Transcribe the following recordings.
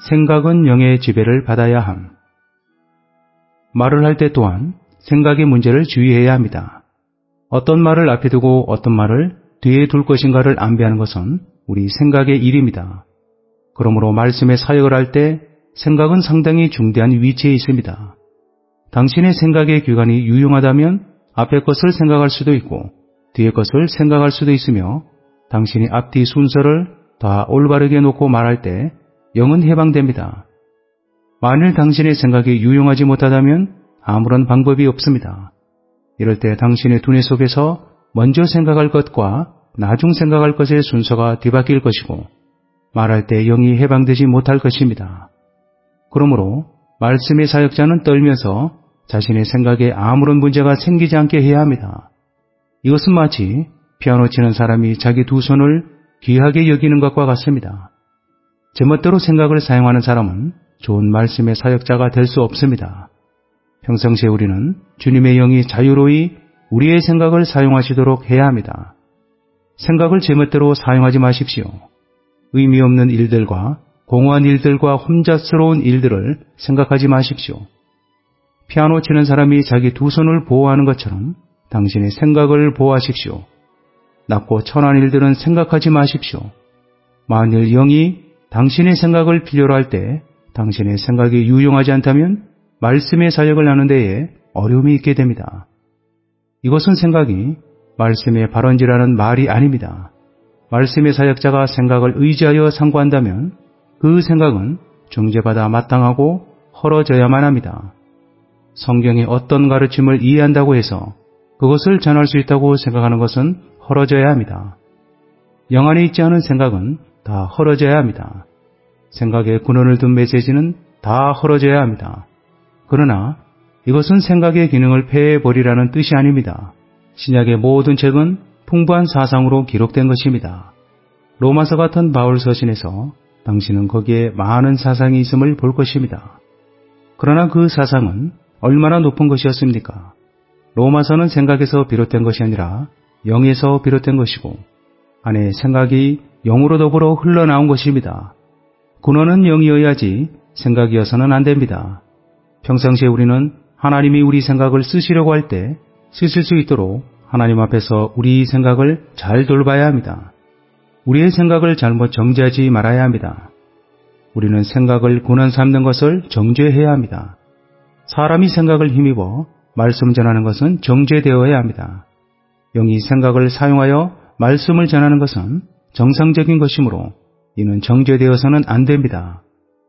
생각은 영의 지배를 받아야 함. 말을 할 때 또한 생각의 문제를 주의해야 합니다. 어떤 말을 앞에 두고 어떤 말을 뒤에 둘 것인가를 안배하는 것은 우리 생각의 일입니다. 그러므로 말씀의 사역을 할 때 생각은 상당히 중대한 위치에 있습니다. 당신의 생각의 기관이 유용하다면 앞에 것을 생각할 수도 있고 뒤에 것을 생각할 수도 있으며 당신이 앞뒤 순서를 다 올바르게 놓고 말할 때 영은 해방됩니다. 만일 당신의 생각이 유용하지 못하다면 아무런 방법이 없습니다. 이럴 때 당신의 두뇌 속에서 먼저 생각할 것과 나중 생각할 것의 순서가 뒤바뀔 것이고 말할 때 영이 해방되지 못할 것입니다. 그러므로 말씀의 사역자는 떨면서 자신의 생각에 아무런 문제가 생기지 않게 해야 합니다. 이것은 마치 피아노 치는 사람이 자기 두 손을 귀하게 여기는 것과 같습니다. 제멋대로 생각을 사용하는 사람은 좋은 말씀의 사역자가 될 수 없습니다. 평상시에 우리는 주님의 영이 자유로이 우리의 생각을 사용하시도록 해야 합니다. 생각을 제멋대로 사용하지 마십시오. 의미 없는 일들과 공허한 일들과 혼잡스러운 일들을 생각하지 마십시오. 피아노 치는 사람이 자기 두 손을 보호하는 것처럼 당신의 생각을 보호하십시오. 낮고 천한 일들은 생각하지 마십시오. 만일 영이 당신의 생각을 필요로 할 때 당신의 생각이 유용하지 않다면 말씀의 사역을 하는 데에 어려움이 있게 됩니다. 이것은 생각이 말씀의 발언지라는 말이 아닙니다. 말씀의 사역자가 생각을 의지하여 상고한다면 그 생각은 중재받아 마땅하고 헐어져야만 합니다. 성경의 어떤 가르침을 이해한다고 해서 그것을 전할 수 있다고 생각하는 것은 헐어져야 합니다. 영 안에 있지 않은 생각은 다 헐어져야 합니다. 생각에 근원을 둔 메시지는 다 헐어져야 합니다. 그러나 이것은 생각의 기능을 폐해버리라는 뜻이 아닙니다. 신약의 모든 책은 풍부한 사상으로 기록된 것입니다. 로마서 같은 바울 서신에서 당신은 거기에 많은 사상이 있음을 볼 것입니다. 그러나 그 사상은 얼마나 높은 것이었습니까? 로마서는 생각에서 비롯된 것이 아니라 영에서 비롯된 것이고 안에 생각이 영으로 더불어 흘러나온 것입니다. 근원은 영이어야지 생각이어서는 안 됩니다. 평상시에 우리는 하나님이 우리 생각을 쓰시려고 할 때 쓰실 수 있도록 하나님 앞에서 우리 생각을 잘 돌봐야 합니다. 우리의 생각을 잘못 정죄하지 말아야 합니다. 우리는 생각을 근원 삼는 것을 정죄해야 합니다. 사람이 생각을 힘입어 말씀 전하는 것은 정죄되어야 합니다. 영이 생각을 사용하여 말씀을 전하는 것은 정상적인 것이므로 이는 정죄되어서는 안 됩니다.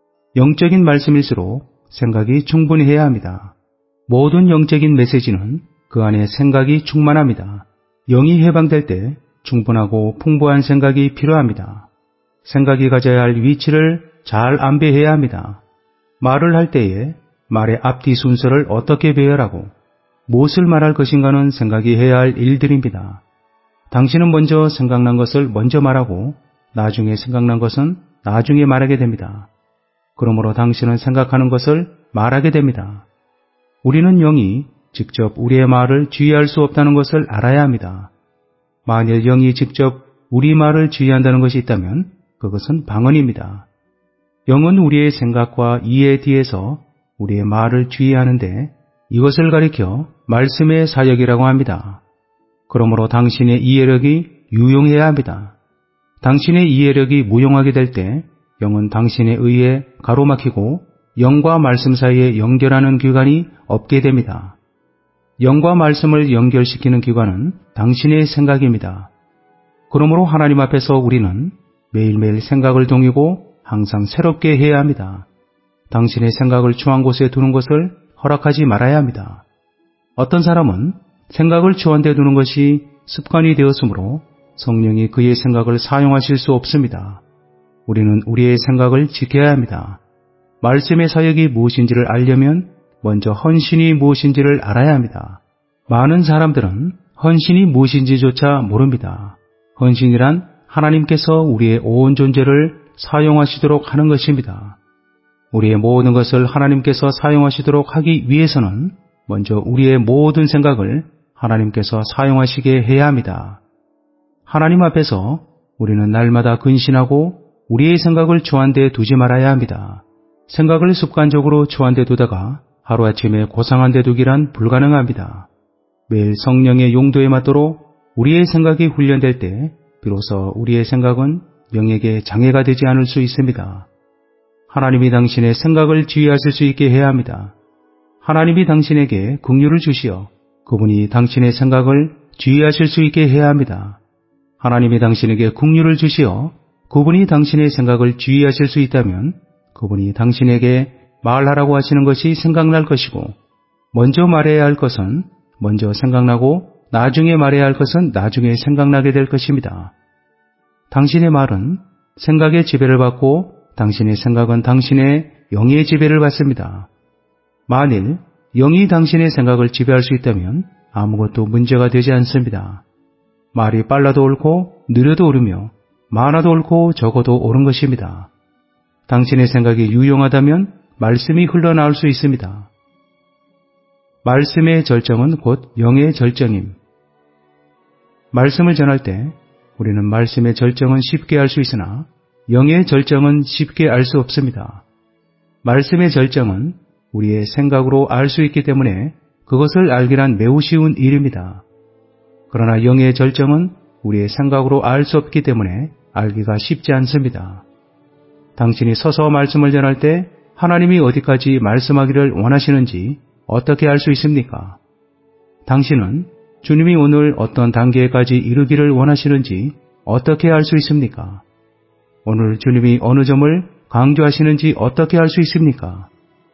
영적인 말씀일수록 생각이 충분해야 합니다. 모든 영적인 메시지는 그 안에 생각이 충만합니다. 영이 해방될 때 충분하고 풍부한 생각이 필요합니다. 생각이 가져야 할 위치를 잘 안배해야 합니다. 말을 할 때에 말의 앞뒤 순서를 어떻게 배열하고 무엇을 말할 것인가는 생각이 해야 할 일들입니다. 당신은 먼저 생각난 것을 먼저 말하고 나중에 생각난 것은 나중에 말하게 됩니다. 그러므로 당신은 생각하는 것을 말하게 됩니다. 우리는 영이 직접 우리의 말을 지휘할 수 없다는 것을 알아야 합니다. 만일 영이 직접 우리 말을 지휘한다는 것이 있다면 그것은 방언입니다. 영은 우리의 생각과 이해 뒤에서 우리의 말을 지휘하는데 이것을 가리켜 말씀의 사역이라고 합니다. 그러므로 당신의 이해력이 유용해야 합니다. 당신의 이해력이 무용하게 될 때 영은 당신에 의해 가로막히고 영과 말씀 사이에 연결하는 기관이 없게 됩니다. 영과 말씀을 연결시키는 기관은 당신의 생각입니다. 그러므로 하나님 앞에서 우리는 매일매일 생각을 동이고 항상 새롭게 해야 합니다. 당신의 생각을 추한 곳에 두는 것을 허락하지 말아야 합니다. 어떤 사람은 생각을 추한 데 두는 것이 습관이 되었으므로 성령이 그의 생각을 사용하실 수 없습니다. 우리는 우리의 생각을 지켜야 합니다. 말씀의 사역이 무엇인지를 알려면 먼저 헌신이 무엇인지를 알아야 합니다. 많은 사람들은 헌신이 무엇인지조차 모릅니다. 헌신이란 하나님께서 우리의 온 존재를 사용하시도록 하는 것입니다. 우리의 모든 것을 하나님께서 사용하시도록 하기 위해서는 먼저 우리의 모든 생각을 하나님께서 사용하시게 해야 합니다. 하나님 앞에서 우리는 날마다 근신하고 우리의 생각을 주한 데 두지 말아야 합니다. 생각을 습관적으로 초안돼 두다가 하루아침에 고상한데 두기란 불가능합니다. 매일 성령의 용도에 맞도록 우리의 생각이 훈련될 때 비로소 우리의 생각은 영에게 장애가 되지 않을 수 있습니다. 하나님이 당신의 생각을 지휘하실 수 있게 해야 합니다. 하나님이 당신에게 긍휼을 주시어 그분이 당신의 생각을 지휘하실 수 있게 해야 합니다. 하나님이 당신에게 긍휼을 주시어 그분이 당신의 생각을 지휘하실 수 있다면 그분이 당신에게 말하라고 하시는 것이 생각날 것이고 먼저 말해야 할 것은 먼저 생각나고 나중에 말해야 할 것은 나중에 생각나게 될 것입니다. 당신의 말은 생각의 지배를 받고 당신의 생각은 당신의 영의 지배를 받습니다. 만일 영이 당신의 생각을 지배할 수 있다면 아무것도 문제가 되지 않습니다. 말이 빨라도 옳고 느려도 옳으며 많아도 옳고 적어도 옳은 것입니다. 당신의 생각이 유용하다면 말씀이 흘러나올 수 있습니다. 말씀의 절정은 곧 영의 절정임. 말씀을 전할 때 우리는 말씀의 절정은 쉽게 알 수 있으나 영의 절정은 쉽게 알 수 없습니다. 말씀의 절정은 우리의 생각으로 알 수 있기 때문에 그것을 알기란 매우 쉬운 일입니다. 그러나 영의 절정은 우리의 생각으로 알 수 없기 때문에 알기가 쉽지 않습니다. 당신이 서서 말씀을 전할 때 하나님이 어디까지 말씀하기를 원하시는지 어떻게 알 수 있습니까? 당신은 주님이 오늘 어떤 단계까지 이르기를 원하시는지 어떻게 알 수 있습니까? 오늘 주님이 어느 점을 강조하시는지 어떻게 알 수 있습니까?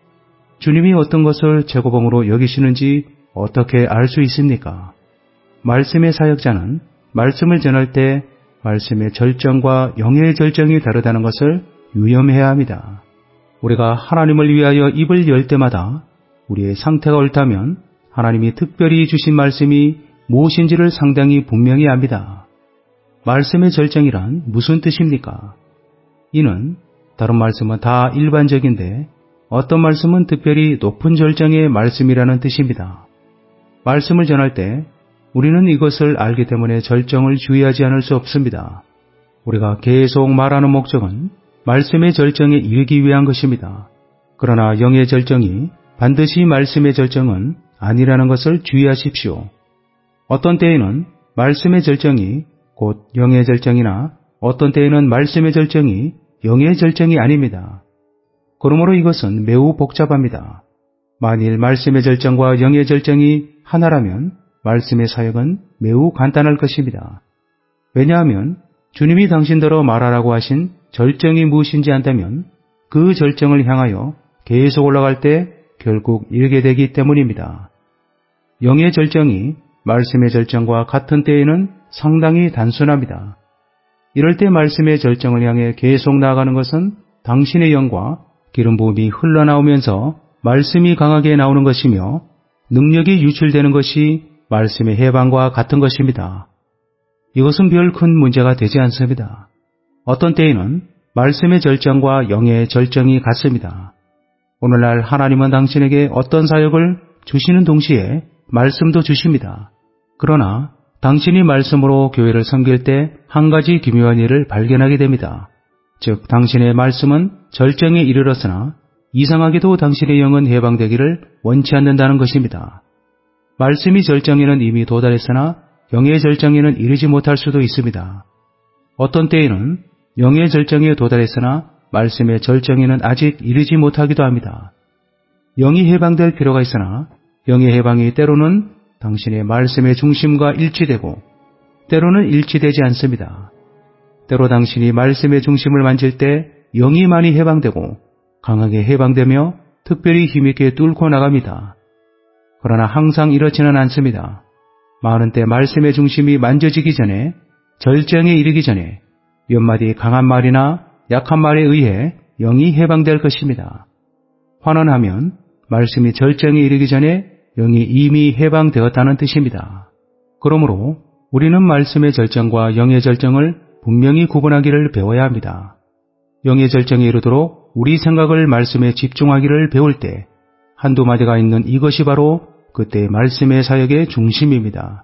주님이 어떤 것을 최고봉으로 여기시는지 어떻게 알 수 있습니까? 말씀의 사역자는 말씀을 전할 때 말씀의 절정과 영의 절정이 다르다는 것을 유념해야 합니다. 우리가 하나님을 위하여 입을 열 때마다 우리의 상태가 옳다면 하나님이 특별히 주신 말씀이 무엇인지를 상당히 분명히 압니다. 말씀의 절정이란 무슨 뜻입니까? 이는 다른 말씀은 다 일반적인데 어떤 말씀은 특별히 높은 절정의 말씀이라는 뜻입니다. 말씀을 전할 때 우리는 이것을 알기 때문에 절정을 주의하지 않을 수 없습니다. 우리가 계속 말하는 목적은 말씀의 절정에 이르기 위한 것입니다. 그러나 영의 절정이 반드시 말씀의 절정은 아니라는 것을 주의하십시오. 어떤 때에는 말씀의 절정이 곧 영의 절정이나 어떤 때에는 말씀의 절정이 영의 절정이 아닙니다. 그러므로 이것은 매우 복잡합니다. 만일 말씀의 절정과 영의 절정이 하나라면 말씀의 사역은 매우 간단할 것입니다. 왜냐하면 주님이 당신더러 말하라고 하신 절정이 무엇인지 안다면 그 절정을 향하여 계속 올라갈 때 결국 이르게 되기 때문입니다. 영의 절정이 말씀의 절정과 같은 때에는 상당히 단순합니다. 이럴 때 말씀의 절정을 향해 계속 나아가는 것은 당신의 영과 기름 부음이 흘러나오면서 말씀이 강하게 나오는 것이며 능력이 유출되는 것이 말씀의 해방과 같은 것입니다. 이것은 별 큰 문제가 되지 않습니다. 어떤 때에는 말씀의 절정과 영의 절정이 같습니다. 오늘날 하나님은 당신에게 어떤 사역을 주시는 동시에 말씀도 주십니다. 그러나 당신이 말씀으로 교회를 섬길 때 한 가지 기묘한 일을 발견하게 됩니다. 즉 당신의 말씀은 절정에 이르렀으나 이상하게도 당신의 영은 해방되기를 원치 않는다는 것입니다. 말씀이 절정에는 이미 도달했으나 영의 절정에는 이르지 못할 수도 있습니다. 어떤 때에는 영의 절정에 도달했으나 말씀의 절정에는 아직 이르지 못하기도 합니다. 영이 해방될 필요가 있으나 영의 해방이 때로는 당신의 말씀의 중심과 일치되고 때로는 일치되지 않습니다. 때로 당신이 말씀의 중심을 만질 때 영이 많이 해방되고 강하게 해방되며 특별히 힘있게 뚫고 나갑니다. 그러나 항상 이렇지는 않습니다. 많은 때 말씀의 중심이 만져지기 전에 절정에 이르기 전에 몇 마디 강한 말이나 약한 말에 의해 영이 해방될 것입니다. 환원하면 말씀이 절정에 이르기 전에 영이 이미 해방되었다는 뜻입니다. 그러므로 우리는 말씀의 절정과 영의 절정을 분명히 구분하기를 배워야 합니다. 영의 절정에 이르도록 우리 생각을 말씀에 집중하기를 배울 때 한두 마디가 있는 이것이 바로 그때의 말씀의 사역의 중심입니다.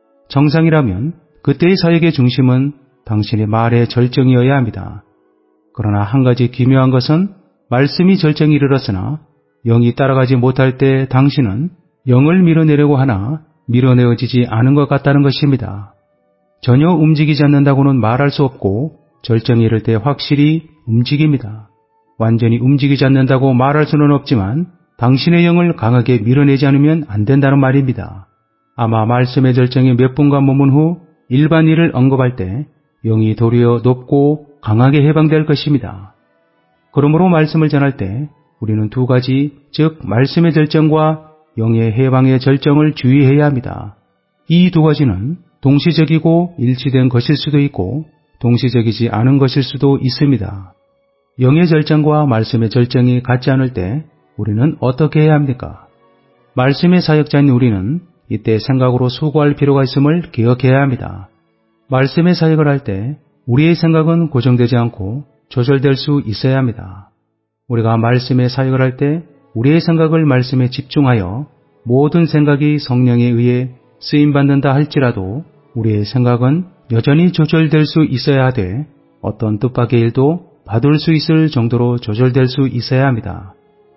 정상이라면 그때의 사역의 중심은 당신의 말의 절정이어야 합니다. 그러나 한 가지 기묘한 것은 말씀이 절정에 이르렀으나 영이 따라가지 못할 때 당신은 영을 밀어내려고 하나 밀어내어지지 않은 것 같다는 것입니다. 전혀 움직이지 않는다고는 말할 수 없고 절정에 이를 때 확실히 움직입니다. 완전히 움직이지 않는다고 말할 수는 없지만 당신의 영을 강하게 밀어내지 않으면 안 된다는 말입니다. 아마 말씀의 절정에 몇 분간 머문 후 일반 일을 언급할 때 영이 도리어 높고 강하게 해방될 것입니다. 그러므로 말씀을 전할 때 우리는 두 가지, 즉 말씀의 절정과 영의 해방의 절정을 주의해야 합니다. 이 두 가지는 동시적이고 일치된 것일 수도 있고 동시적이지 않은 것일 수도 있습니다. 영의 절정과 말씀의 절정이 같지 않을 때 우리는 어떻게 해야 합니까? 말씀의 사역자인 우리는 이때 생각으로 수고할 필요가 있음을 기억해야 합니다. 말씀의 사역을 할 때 우리의 생각은 고정되지 않고 조절될 수 있어야 합니다. 우리가 말씀의 사역을 할 때 우리의 생각을 말씀에 집중하여 모든 생각이 성령에 의해 쓰임받는다 할지라도 우리의 생각은 여전히 조절될 수 있어야 하되 어떤 뜻밖의 일도 받을 수 있을 정도로 조절될 수 있어야 합니다.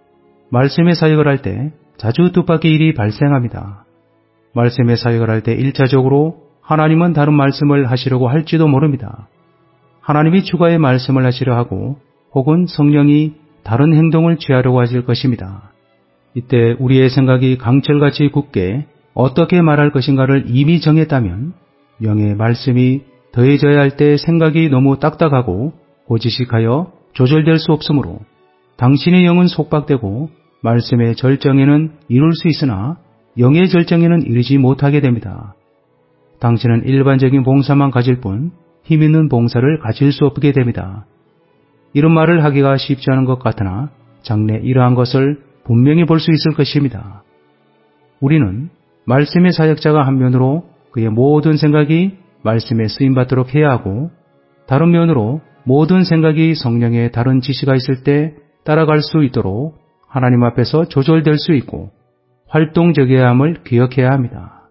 말씀의 사역을 할 때 자주 뜻밖의 일이 발생합니다. 말씀의 사역을 할 때 1차적으로 하나님은 다른 말씀을 하시려고 할지도 모릅니다. 하나님이 추가의 말씀을 하시려 하고 혹은 성령이 다른 행동을 취하려고 하실 것입니다. 이때 우리의 생각이 강철같이 굳게 어떻게 말할 것인가를 이미 정했다면 영의 말씀이 더해져야 할 때 생각이 너무 딱딱하고 고지식하여 조절될 수 없으므로 당신의 영은 속박되고 말씀의 절정에는 이룰 수 있으나 영의 절정에는 이르지 못하게 됩니다. 당신은 일반적인 봉사만 가질 뿐 힘있는 봉사를 가질 수 없게 됩니다. 이런 말을 하기가 쉽지 않은 것 같으나 장래 이러한 것을 분명히 볼 수 있을 것입니다. 우리는 말씀의 사역자가 한 면으로 그의 모든 생각이 말씀에 쓰임받도록 해야 하고 다른 면으로 모든 생각이 성령의 다른 지시가 있을 때 따라갈 수 있도록 하나님 앞에서 조절될 수 있고 활동적이어야 함을 기억해야 합니다.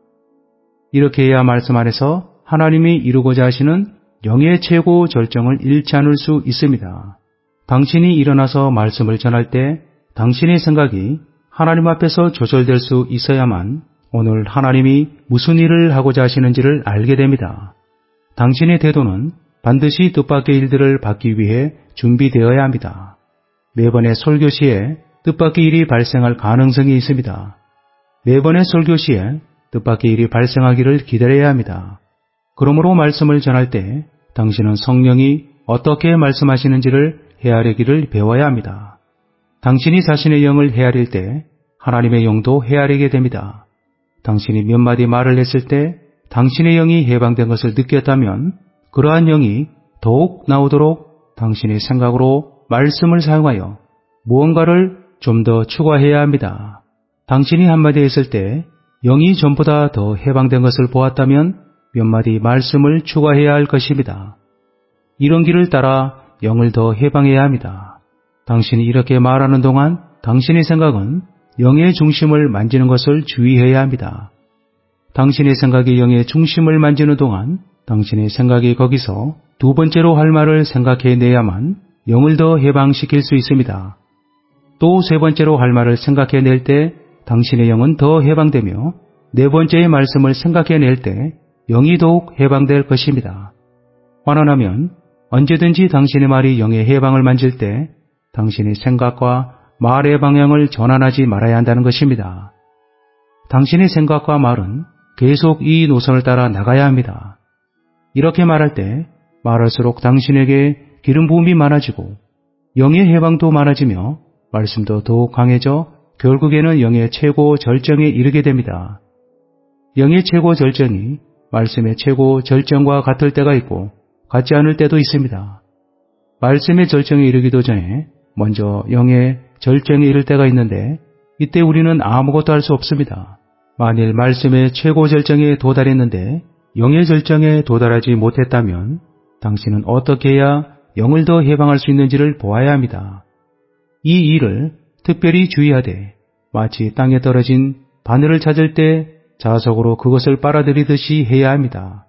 이렇게 해야 말씀 안에서 하나님이 이루고자 하시는 영의 최고 절정을 잃지 않을 수 있습니다. 당신이 일어나서 말씀을 전할 때 당신의 생각이 하나님 앞에서 조절될 수 있어야만 오늘 하나님이 무슨 일을 하고자 하시는지를 알게 됩니다. 당신의 태도는 반드시 뜻밖의 일들을 받기 위해 준비되어야 합니다. 매번의 설교 시에 뜻밖의 일이 발생할 가능성이 있습니다. 매번의 설교 시에 뜻밖의 일이 발생하기를 기다려야 합니다. 그러므로 말씀을 전할 때 당신은 성령이 어떻게 말씀하시는지를 헤아리기를 배워야 합니다. 당신이 자신의 영을 헤아릴 때 하나님의 영도 헤아리게 됩니다. 당신이 몇 마디 말을 했을 때 당신의 영이 해방된 것을 느꼈다면 그러한 영이 더욱 나오도록 당신의 생각으로 말씀을 사용하여 무언가를 좀 더 추가해야 합니다. 당신이 한마디 했을 때 영이 전보다 더 해방된 것을 보았다면 몇 마디 말씀을 추가해야 할 것입니다. 이런 길을 따라 영을 더 해방해야 합니다. 당신이 이렇게 말하는 동안 당신의 생각은 영의 중심을 만지는 것을 주의해야 합니다. 당신의 생각이 영의 중심을 만지는 동안 당신의 생각이 거기서 두 번째로 할 말을 생각해내야만 영을 더 해방시킬 수 있습니다. 또 세 번째로 할 말을 생각해낼 때 당신의 영은 더 해방되며 네 번째의 말씀을 생각해낼 때 영이 더욱 해방될 것입니다. 환원하면 언제든지 당신의 말이 영의 해방을 만질 때 당신의 생각과 말의 방향을 전환하지 말아야 한다는 것입니다. 당신의 생각과 말은 계속 이 노선을 따라 나가야 합니다. 이렇게 말할 때 말할수록 당신에게 기름 부음이 많아지고 영의 해방도 많아지며 말씀도 더욱 강해져 결국에는 영의 최고 절정에 이르게 됩니다. 영의 최고 절정이 말씀의 최고 절정과 같을 때가 있고 같지 않을 때도 있습니다. 말씀의 절정에 이르기도 전에 먼저 영의 절정에 이를 때가 있는데 이때 우리는 아무것도 할 수 없습니다. 만일 말씀의 최고 절정에 도달했는데 영의 절정에 도달하지 못했다면 당신은 어떻게 해야 영을 더 해방할 수 있는지를 보아야 합니다. 이 일을 특별히 주의하되 마치 땅에 떨어진 바늘을 찾을 때 자석으로 그것을 빨아들이듯이 해야 합니다.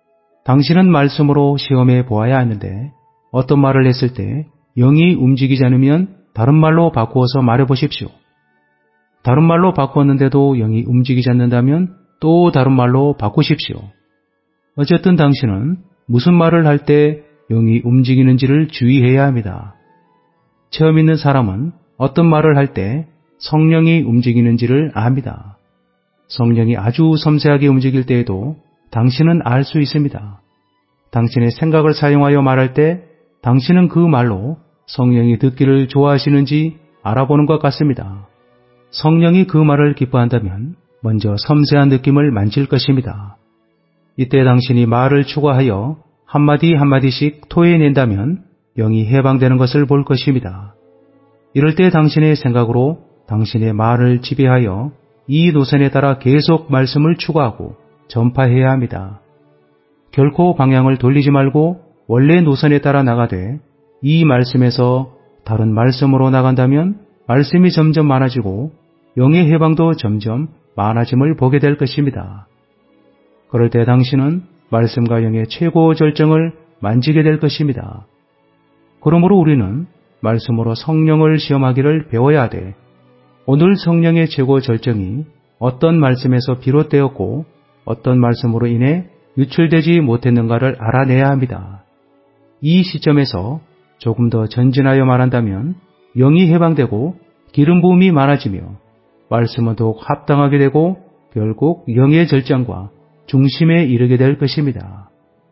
당신은 말씀으로 시험해 보아야 하는데 어떤 말을 했을 때 영이 움직이지 않으면 다른 말로 바꾸어서 말해보십시오. 다른 말로 바꾸었는데도 영이 움직이지 않는다면 또 다른 말로 바꾸십시오. 어쨌든 당신은 무슨 말을 할 때 영이 움직이는지를 주의해야 합니다. 체험 있는 사람은 어떤 말을 할 때 성령이 움직이는지를 압니다. 성령이 아주 섬세하게 움직일 때에도 당신은 알 수 있습니다. 당신의 생각을 사용하여 말할 때 당신은 그 말로 성령이 듣기를 좋아하시는지 알아보는 것 같습니다. 성령이 그 말을 기뻐한다면 먼저 섬세한 느낌을 만질 것입니다. 이때 당신이 말을 추가하여 한마디 한마디씩 토해낸다면 영이 해방되는 것을 볼 것입니다. 이럴 때 당신의 생각으로 당신의 말을 지배하여 이 노선에 따라 계속 말씀을 추가하고 전파해야 합니다. 결코 방향을 돌리지 말고 원래 노선에 따라 나가되 이 말씀에서 다른 말씀으로 나간다면 말씀이 점점 많아지고 영의 해방도 점점 많아짐을 보게 될 것입니다. 그럴 때 당신은 말씀과 영의 최고 절정을 만지게 될 것입니다. 그러므로 우리는 말씀으로 성령을 시험하기를 배워야 하되 오늘 성령의 최고 절정이 어떤 말씀에서 비롯되었고 어떤 말씀으로 인해 유출되지 못했는가를 알아내야 합니다. 이 시점에서 조금 더 전진하여 말한다면 영이 해방되고 기름 부음이 많아지며 말씀은 더욱 합당하게 되고 결국 영의 절정과 중심에 이르게 될 것입니다.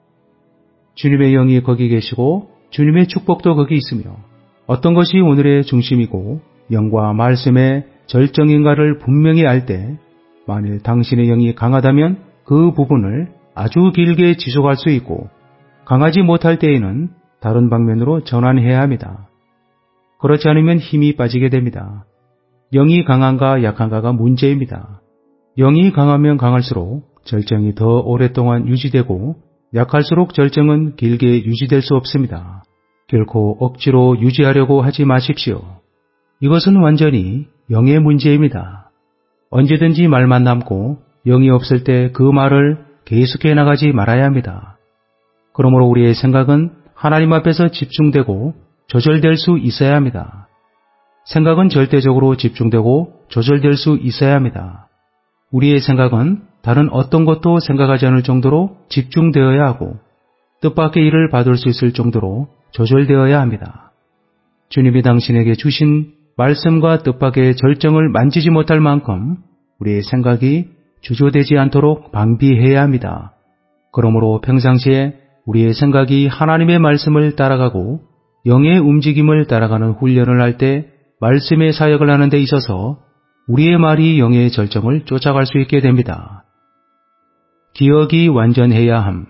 주님의 영이 거기 계시고 주님의 축복도 거기 있으며 어떤 것이 오늘의 중심이고 영과 말씀의 절정인가를 분명히 알 때 만일 당신의 영이 강하다면 그 부분을 아주 길게 지속할 수 있고 강하지 못할 때에는 다른 방면으로 전환해야 합니다. 그렇지 않으면 힘이 빠지게 됩니다. 영이 강한가 약한가가 문제입니다. 영이 강하면 강할수록 절정이 더 오랫동안 유지되고 약할수록 절정은 길게 유지될 수 없습니다. 결코 억지로 유지하려고 하지 마십시오. 이것은 완전히 영의 문제입니다. 언제든지 말만 남고 영이 없을 때 그 말을 계속해 나가지 말아야 합니다. 그러므로 우리의 생각은 하나님 앞에서 집중되고 조절될 수 있어야 합니다. 생각은 절대적으로 집중되고 조절될 수 있어야 합니다. 우리의 생각은 다른 어떤 것도 생각하지 않을 정도로 집중되어야 하고 뜻밖의 일을 받을 수 있을 정도로 조절되어야 합니다. 주님이 당신에게 주신 말씀과 뜻밖의 절정을 만지지 못할 만큼 우리의 생각이 주저되지 않도록 방비해야 합니다. 그러므로 평상시에 우리의 생각이 하나님의 말씀을 따라가고 영의 움직임을 따라가는 훈련을 할 때 말씀의 사역을 하는 데 있어서 우리의 말이 영의 절정을 쫓아갈 수 있게 됩니다. 기억이 완전해야 함.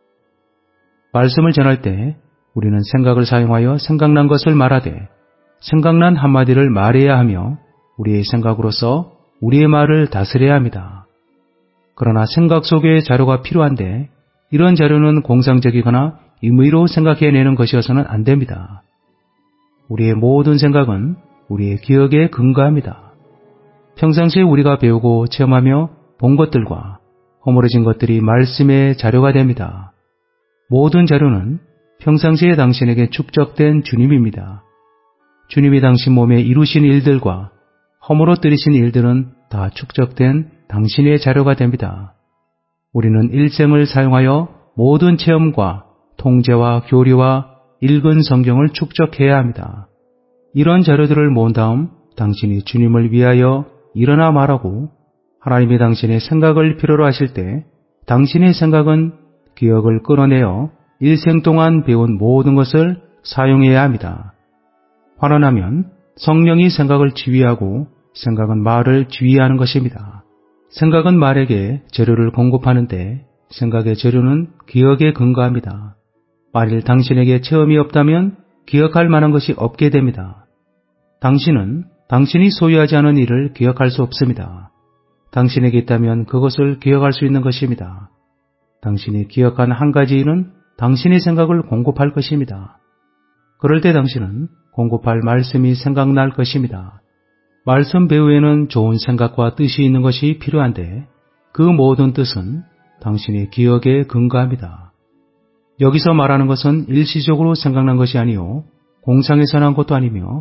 말씀을 전할 때 우리는 생각을 사용하여 생각난 것을 말하되 생각난 한마디를 말해야 하며 우리의 생각으로서 우리의 말을 다스려야 합니다. 그러나 생각 속에 자료가 필요한데 이런 자료는 공상적이거나 임의로 생각해내는 것이어서는 안 됩니다. 우리의 모든 생각은 우리의 기억에 근거합니다. 평상시에 우리가 배우고 체험하며 본 것들과 허물어진 것들이 말씀의 자료가 됩니다. 모든 자료는 평상시에 당신에게 축적된 주님입니다. 주님이 당신 몸에 이루신 일들과 허물어뜨리신 일들은 다 축적된 당신의 자료가 됩니다. 우리는 일생을 사용하여 모든 체험과 통제와 교리와 읽은 성경을 축적해야 합니다. 이런 자료들을 모은 다음 당신이 주님을 위하여 일어나 말하고 하나님이 당신의 생각을 필요로 하실 때 당신의 생각은 기억을 끌어내어 일생 동안 배운 모든 것을 사용해야 합니다. 환원하면 성령이 생각을 지휘하고 생각은 말을 지휘하는 것입니다. 생각은 말에게 재료를 공급하는데 생각의 재료는 기억에 근거합니다. 만일 당신에게 체험이 없다면 기억할 만한 것이 없게 됩니다. 당신은 당신이 소유하지 않은 일을 기억할 수 없습니다. 당신에게 있다면 그것을 기억할 수 있는 것입니다. 당신이 기억한 한 가지 일은 당신의 생각을 공급할 것입니다. 그럴 때 당신은 공급할 말씀이 생각날 것입니다. 말씀 배후에는 좋은 생각과 뜻이 있는 것이 필요한데 그 모든 뜻은 당신의 기억에 근거합니다. 여기서 말하는 것은 일시적으로 생각난 것이 아니요 공상에서 난 것도 아니며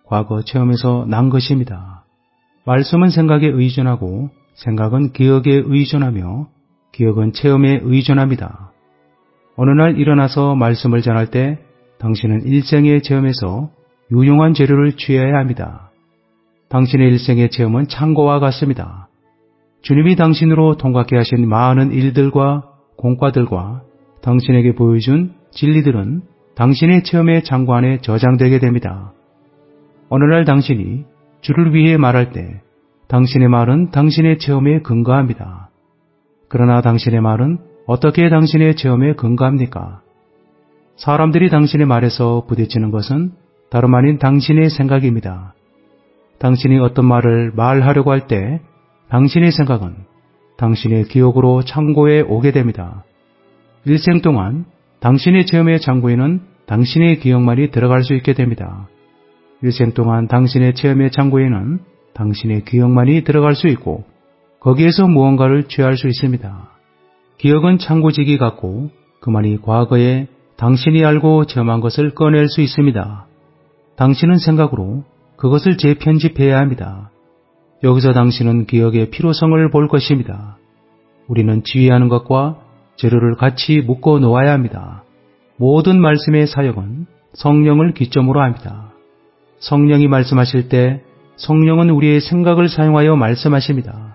과거 체험에서 난 것입니다. 말씀은 생각에 의존하고 생각은 기억에 의존하며 기억은 체험에 의존합니다. 어느 날 일어나서 말씀을 전할 때 당신은 일생의 체험에서 유용한 재료를 취해야 합니다. 당신의 일생의 체험은 창고와 같습니다. 주님이 당신으로 통과케 하신 많은 일들과 공과들과 당신에게 보여준 진리들은 당신의 체험의 창고 안에 저장되게 됩니다. 어느 날 당신이 주를 위해 말할 때 당신의 말은 당신의 체험에 근거합니다. 그러나 당신의 말은 어떻게 당신의 체험에 근거합니까? 사람들이 당신의 말에서 부딪히는 것은 다름 아닌 당신의 생각입니다. 당신이 어떤 말을 말하려고 할 때 당신의 생각은 당신의 기억으로 창고에 오게 됩니다. 일생 동안 당신의 체험의 창고에는 당신의 기억만이 들어갈 수 있게 됩니다. 일생 동안 당신의 체험의 창고에는 당신의 기억만이 들어갈 수 있고 거기에서 무언가를 취할 수 있습니다. 기억은 창고지기 같고 그만이 과거에 당신이 알고 체험한 것을 꺼낼 수 있습니다. 당신은 생각으로 그것을 재편집해야 합니다. 여기서 당신은 기억의 필요성을 볼 것입니다. 우리는 지휘하는 것과 재료를 같이 묶어 놓아야 합니다. 모든 말씀의 사역은 성령을 기점으로 합니다. 성령이 말씀하실 때 성령은 우리의 생각을 사용하여 말씀하십니다.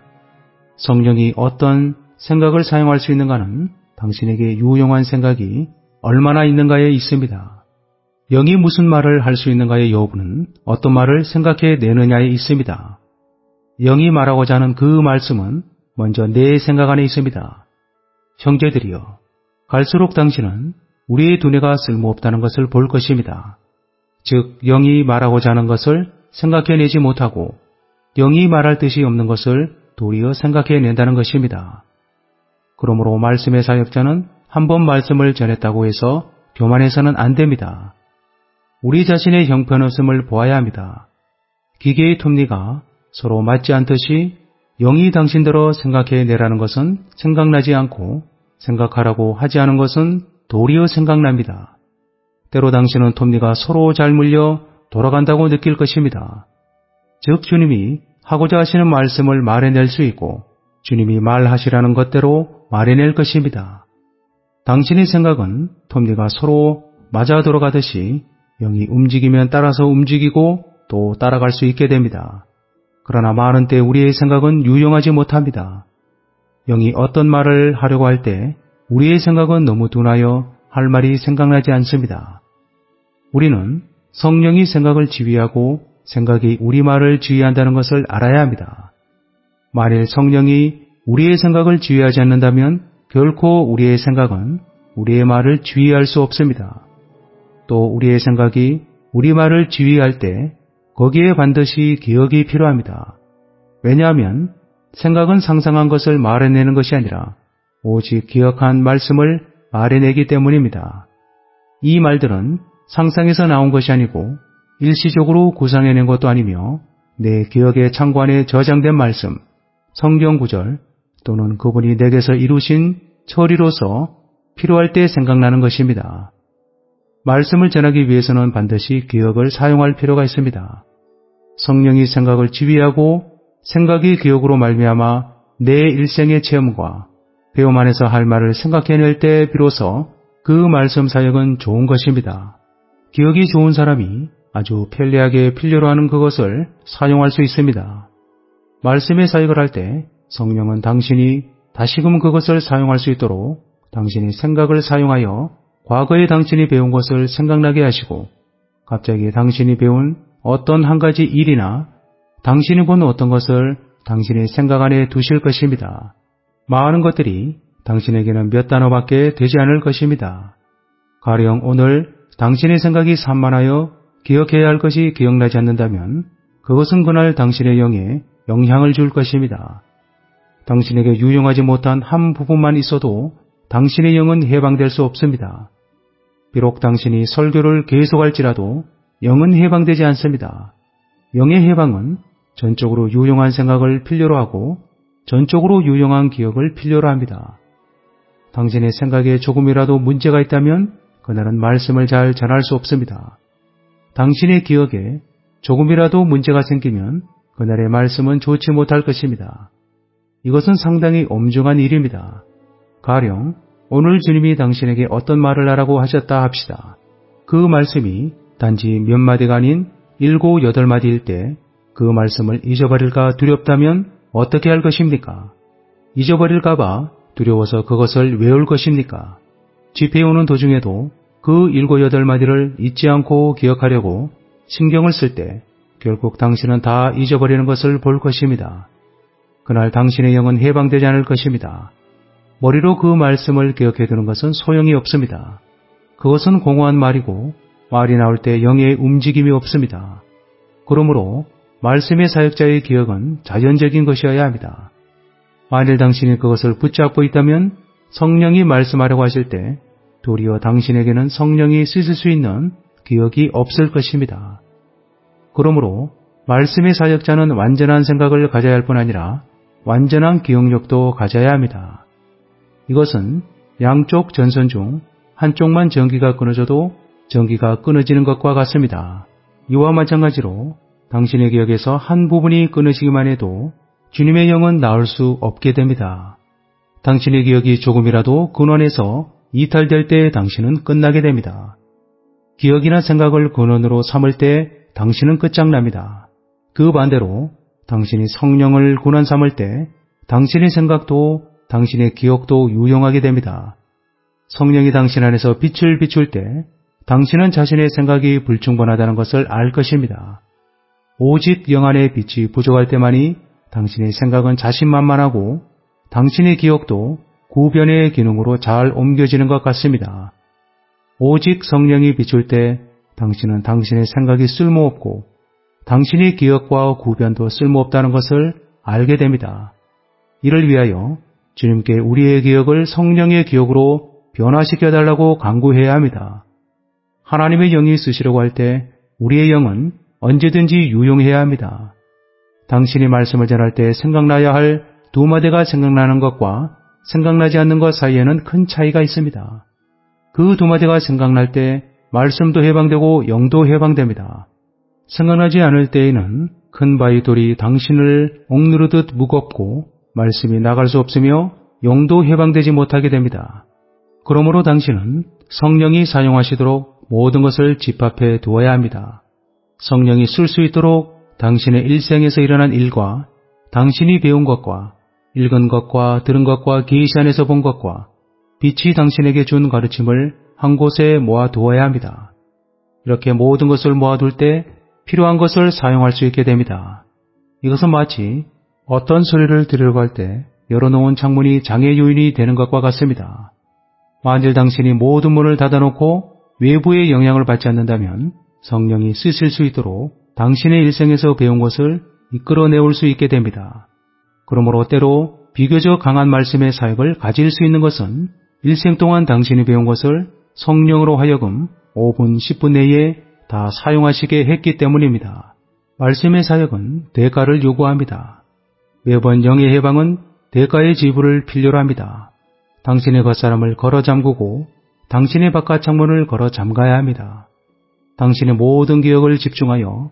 성령이 어떤 생각을 사용할 수 있는가는 당신에게 유용한 생각이 얼마나 있는가에 있습니다. 영이 무슨 말을 할 수 있는가의 여부는 어떤 말을 생각해 내느냐에 있습니다. 영이 말하고자 하는 그 말씀은 먼저 내 생각 안에 있습니다. 형제들이여, 갈수록 당신은 우리의 두뇌가 쓸모없다는 것을 볼 것입니다. 즉, 영이 말하고자 하는 것을 생각해내지 못하고 영이 말할 뜻이 없는 것을 도리어 생각해낸다는 것입니다. 그러므로 말씀의 사역자는 한 번 말씀을 전했다고 해서 교만해서는 안 됩니다. 우리 자신의 형편없음을 보아야 합니다. 기계의 톱니가 서로 맞지 않듯이 영이 당신대로 생각해내라는 것은 생각나지 않고 생각하라고 하지 않은 것은 도리어 생각납니다. 때로 당신은 톱니가 서로 잘 물려 돌아간다고 느낄 것입니다. 즉 주님이 하고자 하시는 말씀을 말해낼 수 있고 주님이 말하시라는 것대로 말해낼 것입니다. 당신의 생각은 톱니가 서로 맞아 돌아가듯이 영이 움직이면 따라서 움직이고 또 따라갈 수 있게 됩니다. 그러나 많은 때 우리의 생각은 유용하지 못합니다. 영이 어떤 말을 하려고 할 때 우리의 생각은 너무 둔하여 할 말이 생각나지 않습니다. 우리는 성령이 생각을 지휘하고 생각이 우리 말을 지휘한다는 것을 알아야 합니다. 만일 성령이 우리의 생각을 지휘하지 않는다면 결코 우리의 생각은 우리의 말을 지휘할 수 없습니다. 또 우리의 생각이 우리 말을 지휘할 때 거기에 반드시 기억이 필요합니다. 왜냐하면 생각은 상상한 것을 말해내는 것이 아니라 오직 기억한 말씀을 말해내기 때문입니다. 이 말들은 상상에서 나온 것이 아니고 일시적으로 구상해낸 것도 아니며 내 기억의 창고 안에 저장된 말씀, 성경 구절 또는 그분이 내게서 이루신 처리로서 필요할 때 생각나는 것입니다. 말씀을 전하기 위해서는 반드시 기억을 사용할 필요가 있습니다. 성령이 생각을 지휘하고 생각이 기억으로 말미암아 내 일생의 체험과 배움 안에서 할 말을 생각해낼 때 비로소 그 말씀 사역은 좋은 것입니다. 기억이 좋은 사람이 아주 편리하게 필요로 하는 그것을 사용할 수 있습니다. 말씀의 사역을 할 때 성령은 당신이 다시금 그것을 사용할 수 있도록 당신의 생각을 사용하여 과거에 당신이 배운 것을 생각나게 하시고 갑자기 당신이 배운 어떤 한 가지 일이나 당신이 본 어떤 것을 당신의 생각 안에 두실 것입니다. 많은 것들이 당신에게는 몇 단어밖에 되지 않을 것입니다. 가령 오늘 당신의 생각이 산만하여 기억해야 할 것이 기억나지 않는다면 그것은 그날 당신의 영에 영향을 줄 것입니다. 당신에게 유용하지 못한 한 부분만 있어도 당신의 영은 해방될 수 없습니다. 비록 당신이 설교를 계속할지라도 영은 해방되지 않습니다. 영의 해방은 전적으로 유용한 생각을 필요로 하고 전적으로 유용한 기억을 필요로 합니다. 당신의 생각에 조금이라도 문제가 있다면 그날은 말씀을 잘 전할 수 없습니다. 당신의 기억에 조금이라도 문제가 생기면 그날의 말씀은 좋지 못할 것입니다. 이것은 상당히 엄중한 일입니다. 가령 오늘 주님이 당신에게 어떤 말을 하라고 하셨다 합시다. 그 말씀이 단지 몇 마디가 아닌 7, 8마디일 때 그 말씀을 잊어버릴까 두렵다면 어떻게 할 것입니까? 잊어버릴까봐 두려워서 그것을 외울 것입니까? 집회에 오는 도중에도 그 7, 8마디를 잊지 않고 기억하려고 신경을 쓸 때 결국 당신은 다 잊어버리는 것을 볼 것입니다. 그날 당신의 영은 해방되지 않을 것입니다. 머리로 그 말씀을 기억해두는 것은 소용이 없습니다. 그것은 공허한 말이고 말이 나올 때 영의 움직임이 없습니다. 그러므로 말씀의 사역자의 기억은 자연적인 것이어야 합니다. 만일 당신이 그것을 붙잡고 있다면 성령이 말씀하려고 하실 때 도리어 당신에게는 성령이 쓰실 수 있는 기억이 없을 것입니다. 그러므로 말씀의 사역자는 완전한 생각을 가져야 할 뿐 아니라 완전한 기억력도 가져야 합니다. 이것은 양쪽 전선 중 한쪽만 전기가 끊어져도 전기가 끊어지는 것과 같습니다. 이와 마찬가지로 당신의 기억에서 한 부분이 끊어지기만 해도 주님의 영은 나올 수 없게 됩니다. 당신의 기억이 조금이라도 근원에서 이탈될 때 당신은 끝나게 됩니다. 기억이나 생각을 근원으로 삼을 때 당신은 끝장납니다. 그 반대로 당신이 성령을 근원 삼을 때 당신의 생각도 당신의 기억도 유용하게 됩니다. 성령이 당신 안에서 빛을 비출 때 당신은 자신의 생각이 불충분하다는 것을 알 것입니다. 오직 영 안의 빛이 부족할 때만이 당신의 생각은 자신만만하고 당신의 기억도 구변의 기능으로 잘 옮겨지는 것 같습니다. 오직 성령이 비출 때 당신은 당신의 생각이 쓸모없고 당신의 기억과 구변도 쓸모없다는 것을 알게 됩니다. 이를 위하여 주님께 우리의 기억을 성령의 기억으로 변화시켜달라고 간구해야 합니다. 하나님의 영이 쓰시려고 할 때 우리의 영은 언제든지 유용해야 합니다. 당신이 말씀을 전할 때 생각나야 할 2마디가 생각나는 것과 생각나지 않는 것 사이에는 큰 차이가 있습니다. 그 2마디가 생각날 때 말씀도 해방되고 영도 해방됩니다. 생각나지 않을 때에는 큰 바위 돌이 당신을 억누르듯 무겁고 말씀이 나갈 수 없으며 영도 해방되지 못하게 됩니다. 그러므로 당신은 성령이 사용하시도록 모든 것을 집합해 두어야 합니다. 성령이 쓸 수 있도록 당신의 일생에서 일어난 일과 당신이 배운 것과 읽은 것과 들은 것과 계시 안에서 본 것과 빛이 당신에게 준 가르침을 한 곳에 모아두어야 합니다. 이렇게 모든 것을 모아둘 때 필요한 것을 사용할 수 있게 됩니다. 이것은 마치 어떤 소리를 들으려고 할 때 열어놓은 창문이 장애 요인이 되는 것과 같습니다. 만일 당신이 모든 문을 닫아놓고 외부의 영향을 받지 않는다면 성령이 쓰실 수 있도록 당신의 일생에서 배운 것을 이끌어내올 수 있게 됩니다. 그러므로 때로 비교적 강한 말씀의 사역을 가질 수 있는 것은 일생 동안 당신이 배운 것을 성령으로 하여금 5분, 10분 내에 다 사용하시게 했기 때문입니다. 말씀의 사역은 대가를 요구합니다. 매번 영의 해방은 대가의 지불을 필요로 합니다. 당신의 겉사람을 걸어 잠그고 당신의 바깥 창문을 걸어 잠가야 합니다. 당신의 모든 기억을 집중하여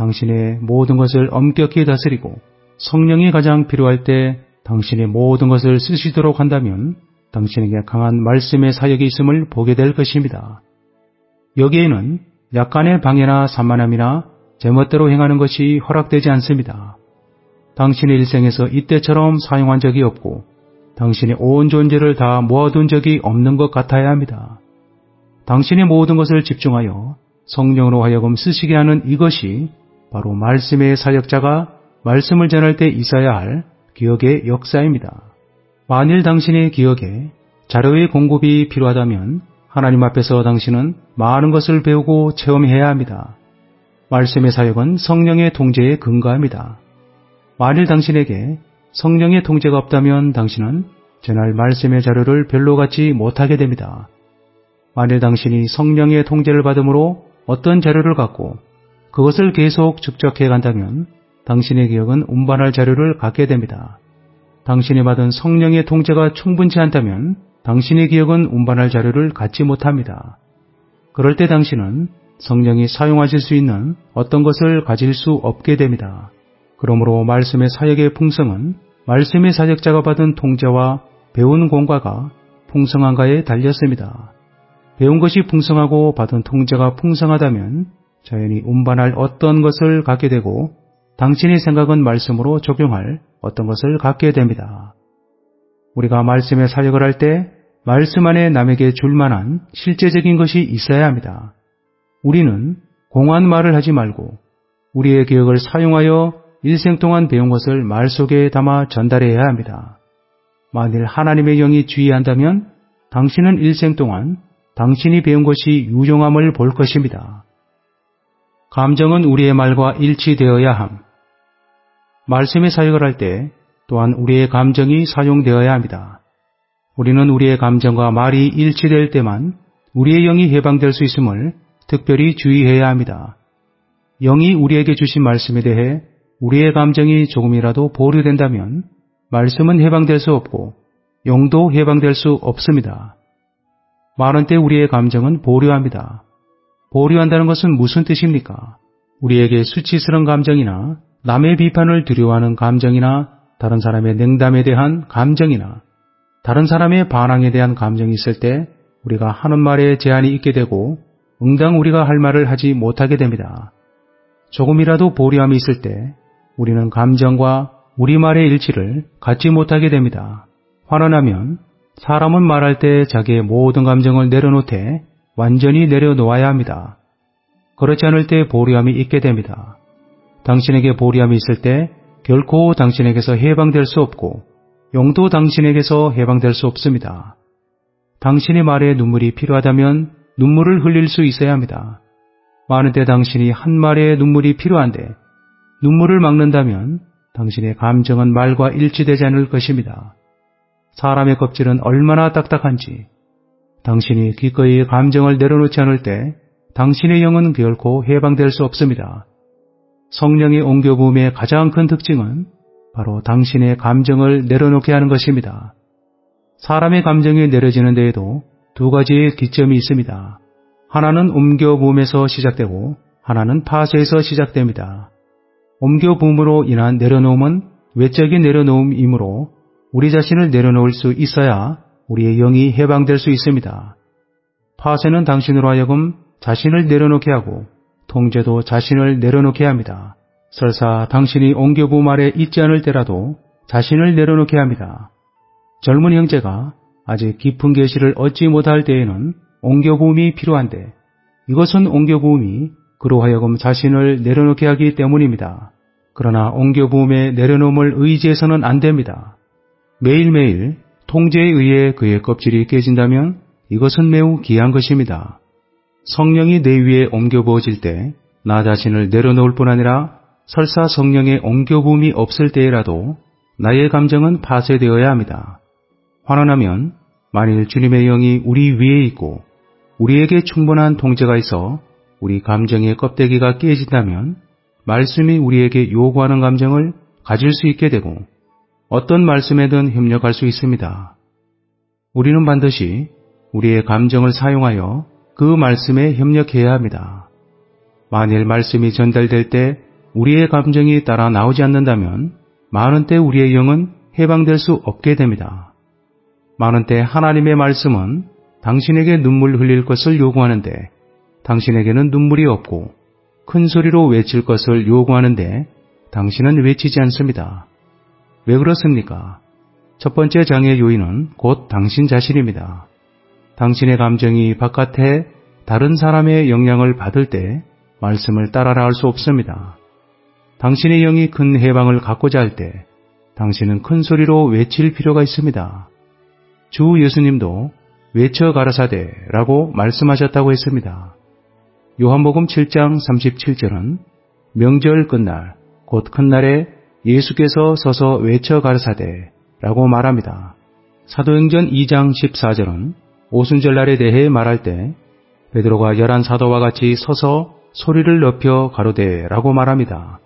당신의 모든 것을 엄격히 다스리고 성령이 가장 필요할 때 당신의 모든 것을 쓰시도록 한다면 당신에게 강한 말씀의 사역이 있음을 보게 될 것입니다. 여기에는 약간의 방해나 산만함이나 제멋대로 행하는 것이 허락되지 않습니다. 당신의 일생에서 이때처럼 사용한 적이 없고 당신의 온 존재를 다 모아둔 적이 없는 것 같아야 합니다. 당신의 모든 것을 집중하여 성령으로 하여금 쓰시게 하는 이것이 바로 말씀의 사역자가 말씀을 전할 때 있어야 할 기억의 역사입니다. 만일 당신의 기억에 자료의 공급이 필요하다면 하나님 앞에서 당신은 많은 것을 배우고 체험해야 합니다. 말씀의 사역은 성령의 통제에 근거합니다. 만일 당신에게 성령의 통제가 없다면 당신은 전할 말씀의 자료를 별로 갖지 못하게 됩니다. 만일 당신이 성령의 통제를 받음으로 어떤 자료를 갖고 그것을 계속 축적해 간다면 당신의 기억은 운반할 자료를 갖게 됩니다. 당신이 받은 성령의 통제가 충분치 않다면 당신의 기억은 운반할 자료를 갖지 못합니다. 그럴 때 당신은 성령이 사용하실 수 있는 어떤 것을 가질 수 없게 됩니다. 그러므로 말씀의 사역의 풍성은 말씀의 사역자가 받은 통제와 배운 공과가 풍성한가에 달렸습니다. 배운 것이 풍성하고 받은 통제가 풍성하다면 자연히 운반할 어떤 것을 갖게 되고 당신의 생각은 말씀으로 적용할 어떤 것을 갖게 됩니다. 우리가 말씀의 사역을 할 때 말씀 안에 남에게 줄 만한 실제적인 것이 있어야 합니다. 우리는 공한 말을 하지 말고 우리의 기억을 사용하여 일생 동안 배운 것을 말 속에 담아 전달해야 합니다. 만일 하나님의 영이 주의한다면 당신은 일생 동안 당신이 배운 것이 유용함을 볼 것입니다. 감정은 우리의 말과 일치되어야 함. 말씀의 사역을 할 때 또한 우리의 감정이 사용되어야 합니다. 우리는 우리의 감정과 말이 일치될 때만 우리의 영이 해방될 수 있음을 특별히 주의해야 합니다. 영이 우리에게 주신 말씀에 대해 우리의 감정이 조금이라도 보류된다면 말씀은 해방될 수 없고 영도 해방될 수 없습니다. 많은 때 우리의 감정은 보류합니다. 보류한다는 것은 무슨 뜻입니까? 우리에게 수치스러운 감정이나 남의 비판을 두려워하는 감정이나 다른 사람의 냉담에 대한 감정이나 다른 사람의 반항에 대한 감정이 있을 때 우리가 하는 말에 제한이 있게 되고 응당 우리가 할 말을 하지 못하게 됩니다. 조금이라도 보류함이 있을 때 우리는 감정과 우리 말의 일치를 갖지 못하게 됩니다. 화나면 사람은 말할 때 자기의 모든 감정을 내려놓되 완전히 내려놓아야 합니다. 그렇지 않을 때 보류함이 있게 됩니다. 당신에게 보류함이 있을 때 결코 당신에게서 해방될 수 없고 영도 당신에게서 해방될 수 없습니다. 당신의 말에 눈물이 필요하다면 눈물을 흘릴 수 있어야 합니다. 많은 때 당신이 한 말에 눈물이 필요한데 눈물을 막는다면 당신의 감정은 말과 일치되지 않을 것입니다. 사람의 껍질은 얼마나 딱딱한지 당신이 기꺼이 감정을 내려놓지 않을 때 당신의 영은 결코 해방될 수 없습니다. 성령의 옹교부음의 가장 큰 특징은 바로 당신의 감정을 내려놓게 하는 것입니다. 사람의 감정이 내려지는 데에도 두 가지의 기점이 있습니다. 하나는 옴교부음에서 시작되고 하나는 파쇄에서 시작됩니다. 옴교부음으로 인한 내려놓음은 외적인 내려놓음이므로 우리 자신을 내려놓을 수 있어야 우리의 영이 해방될 수 있습니다. 파쇄는 당신으로 하여금 자신을 내려놓게 하고 통제도 자신을 내려놓게 합니다. 설사 당신이 옹교부음 아래 있지 않을 때라도 자신을 내려놓게 합니다. 젊은 형제가 아직 깊은 계시를 얻지 못할 때에는 옹교부음이 필요한데 이것은 옹교부음이 그로 하여금 자신을 내려놓게 하기 때문입니다. 그러나 옹교부음의 내려놓음을 의지해서는 안 됩니다. 매일매일 통제에 의해 그의 껍질이 깨진다면 이것은 매우 귀한 것입니다. 성령이 내 위에 옮겨부어질 때 나 자신을 내려놓을 뿐 아니라 설사 성령의 옮겨부음이 없을 때에라도 나의 감정은 파쇄되어야 합니다. 환원하면 만일 주님의 영이 우리 위에 있고 우리에게 충분한 통제가 있어 우리 감정의 껍데기가 깨진다면 말씀이 우리에게 요구하는 감정을 가질 수 있게 되고 어떤 말씀에든 협력할 수 있습니다. 우리는 반드시 우리의 감정을 사용하여 그 말씀에 협력해야 합니다. 만일 말씀이 전달될 때 우리의 감정이 따라 나오지 않는다면 많은 때 우리의 영은 해방될 수 없게 됩니다. 많은 때 하나님의 말씀은 당신에게 눈물 흘릴 것을 요구하는데 당신에게는 눈물이 없고 큰 소리로 외칠 것을 요구하는데 당신은 외치지 않습니다. 왜 그렇습니까? 첫 번째 장애 요인은 곧 당신 자신입니다. 당신의 감정이 바깥에 다른 사람의 영향을 받을 때 말씀을 따라라 할 수 없습니다. 당신의 영이 큰 해방을 갖고자 할 때 당신은 큰 소리로 외칠 필요가 있습니다. 주 예수님도 외쳐 가라사대라고 말씀하셨다고 했습니다. 요한복음 7장 37절은 명절 끝날 곧 큰날에 예수께서 서서 외쳐 가라사대라고 말합니다. 사도행전 2장 14절은 오순절날에 대해 말할 때 베드로가 11 사도와 같이 서서 소리를 높여 가로되라고 말합니다.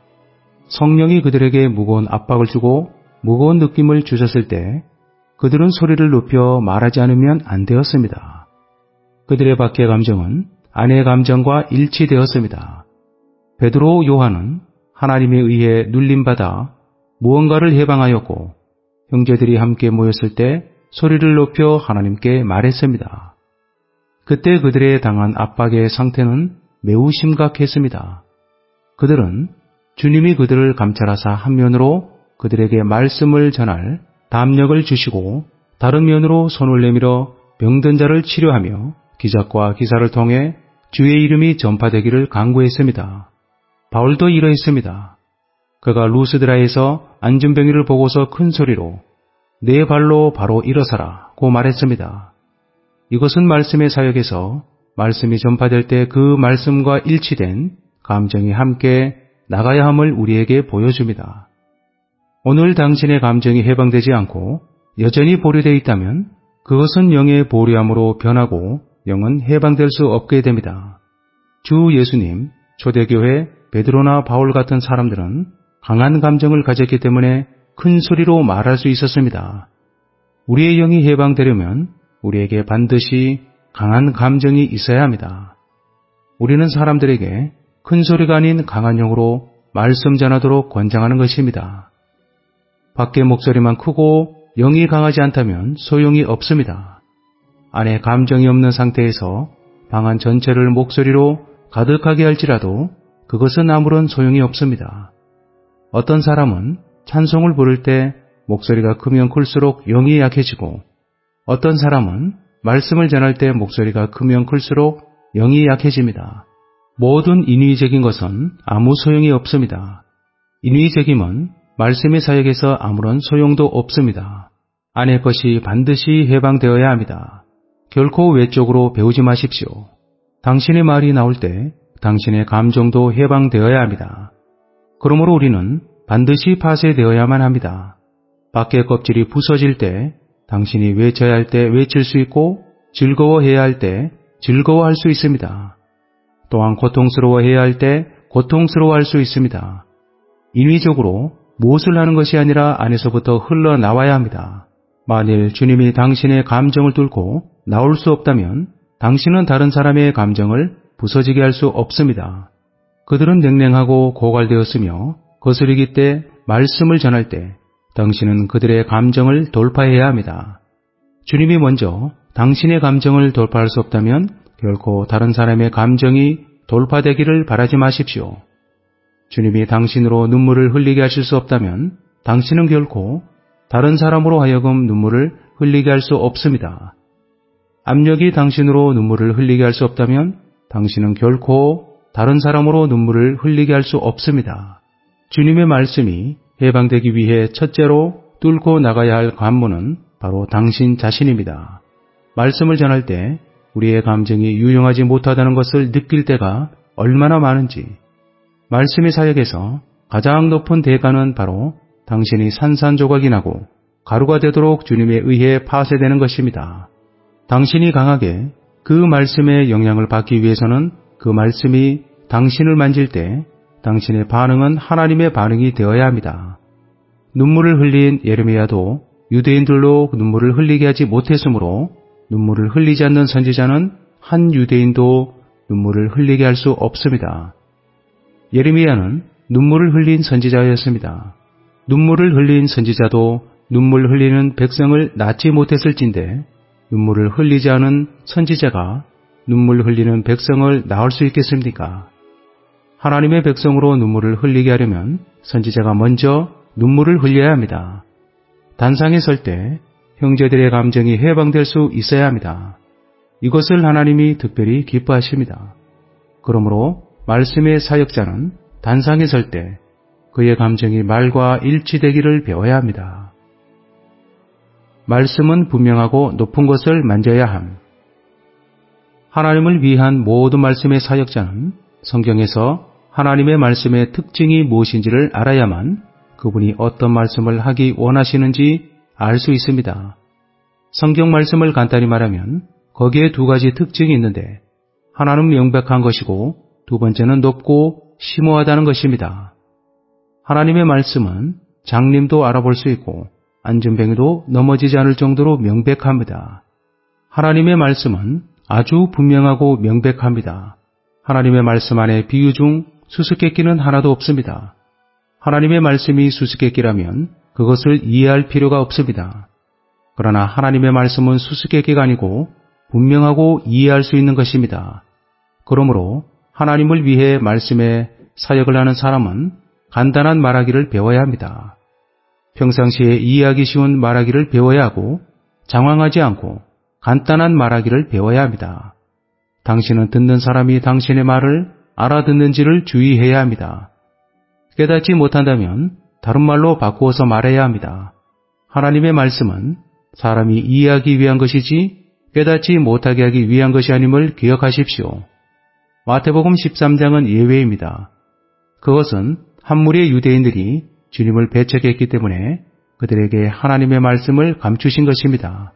성령이 그들에게 무거운 압박을 주고 무거운 느낌을 주셨을 때 그들은 소리를 높여 말하지 않으면 안 되었습니다. 그들의 박해 감정은 아내의 감정과 일치되었습니다. 베드로, 요한은 하나님에 의해 눌림받아 무언가를 해방하였고 형제들이 함께 모였을 때 소리를 높여 하나님께 말했습니다. 그때 그들의 당한 압박의 상태는 매우 심각했습니다. 그들은 주님이 그들을 감찰하사 한 면으로 그들에게 말씀을 전할 담력을 주시고 다른 면으로 손을 내밀어 병든 자를 치료하며 기적과 기사를 통해 주의 이름이 전파되기를 간구했습니다. 바울도 이러했습니다. 그가 루스드라에서 안진뱅이를 보고서 큰 소리로 내 발로 바로 일어서라 고 말했습니다. 이것은 말씀의 사역에서 말씀이 전파될 때 그 말씀과 일치된 감정이 함께 나가야 함을 우리에게 보여줍니다. 오늘 당신의 감정이 해방되지 않고 여전히 보류되어 있다면 그것은 영의 보류함으로 변하고 영은 해방될 수 없게 됩니다. 주 예수님, 초대교회, 베드로나 바울 같은 사람들은 강한 감정을 가졌기 때문에 큰 소리로 말할 수 있었습니다. 우리의 영이 해방되려면 우리에게 반드시 강한 감정이 있어야 합니다. 우리는 사람들에게 큰 소리가 아닌 강한 영으로 말씀 전하도록 권장하는 것입니다. 밖의 목소리만 크고 영이 강하지 않다면 소용이 없습니다. 안에 감정이 없는 상태에서 방 안 전체를 목소리로 가득하게 할지라도 그것은 아무런 소용이 없습니다. 어떤 사람은 찬송을 부를 때 목소리가 크면 클수록 영이 약해지고 어떤 사람은 말씀을 전할 때 목소리가 크면 클수록 영이 약해집니다. 모든 인위적인 것은 아무 소용이 없습니다. 인위적임은 말씀의 사역에서 아무런 소용도 없습니다. 안의 것이 반드시 해방되어야 합니다. 결코 외적으로 배우지 마십시오. 당신의 말이 나올 때 당신의 감정도 해방되어야 합니다. 그러므로 우리는 반드시 파쇄되어야만 합니다. 밖의 껍질이 부서질 때 당신이 외쳐야 할 때 외칠 수 있고 즐거워해야 할 때 즐거워할 수 있습니다. 또한 고통스러워해야 할 때 고통스러워할 수 있습니다. 인위적으로 무엇을 하는 것이 아니라 안에서부터 흘러나와야 합니다. 만일 주님이 당신의 감정을 뚫고 나올 수 없다면 당신은 다른 사람의 감정을 부서지게 할 수 없습니다. 그들은 냉랭하고 고갈되었으며 거스르기 때 말씀을 전할 때 당신은 그들의 감정을 돌파해야 합니다. 주님이 먼저 당신의 감정을 돌파할 수 없다면 결코 다른 사람의 감정이 돌파되기를 바라지 마십시오. 주님이 당신으로 눈물을 흘리게 하실 수 없다면 당신은 결코 다른 사람으로 하여금 눈물을 흘리게 할 수 없습니다. 압력이 당신으로 눈물을 흘리게 할 수 없다면 당신은 결코 다른 사람으로 눈물을 흘리게 할 수 없습니다. 주님의 말씀이 해방되기 위해 첫째로 뚫고 나가야 할 관문은 바로 당신 자신입니다. 말씀을 전할 때 우리의 감정이 유용하지 못하다는 것을 느낄 때가 얼마나 많은지, 말씀의 사역에서 가장 높은 대가는 바로 당신이 산산조각이 나고 가루가 되도록 주님에 의해 파쇄되는 것입니다. 당신이 강하게 그 말씀의 영향을 받기 위해서는 그 말씀이 당신을 만질 때 당신의 반응은 하나님의 반응이 되어야 합니다. 눈물을 흘린 예레미야도 유대인들로 눈물을 흘리게 하지 못했으므로 눈물을 흘리지 않는 선지자는 한 유대인도 눈물을 흘리게 할 수 없습니다. 예레미야는 눈물을 흘린 선지자였습니다. 눈물을 흘린 선지자도 눈물 흘리는 백성을 낳지 못했을진데 눈물을 흘리지 않은 선지자가 눈물 흘리는 백성을 낳을 수 있겠습니까? 하나님의 백성으로 눈물을 흘리게 하려면 선지자가 먼저 눈물을 흘려야 합니다. 단상에 설 때 형제들의 감정이 해방될 수 있어야 합니다. 이것을 하나님이 특별히 기뻐하십니다. 그러므로 말씀의 사역자는 단상에 설 때 그의 감정이 말과 일치되기를 배워야 합니다. 말씀은 분명하고 높은 것을 만져야 함. 하나님을 위한 모든 말씀의 사역자는 성경에서 하나님의 말씀의 특징이 무엇인지를 알아야만 그분이 어떤 말씀을 하기 원하시는지 알 수 있습니다. 성경 말씀을 간단히 말하면 거기에 두 가지 특징이 있는데 하나는 명백한 것이고 두 번째는 높고 심오하다는 것입니다. 하나님의 말씀은 장님도 알아볼 수 있고 안진뱅이도 넘어지지 않을 정도로 명백합니다. 하나님의 말씀은 아주 분명하고 명백합니다. 하나님의 말씀 안에 비유 중 수수께끼는 하나도 없습니다. 하나님의 말씀이 수수께끼라면 그것을 이해할 필요가 없습니다. 그러나 하나님의 말씀은 수수께끼가 아니고 분명하고 이해할 수 있는 것입니다. 그러므로 하나님을 위해 말씀에 사역을 하는 사람은 간단한 말하기를 배워야 합니다. 평상시에 이해하기 쉬운 말하기를 배워야 하고 장황하지 않고 간단한 말하기를 배워야 합니다. 당신은 듣는 사람이 당신의 말을 알아듣는지를 주의해야 합니다. 깨닫지 못한다면 다른 말로 바꾸어서 말해야 합니다. 하나님의 말씀은 사람이 이해하기 위한 것이지 깨닫지 못하게 하기 위한 것이 아님을 기억하십시오. 마태복음 13장은 예외입니다. 그것은 한 무리의 유대인들이 주님을 배척했기 때문에 그들에게 하나님의 말씀을 감추신 것입니다.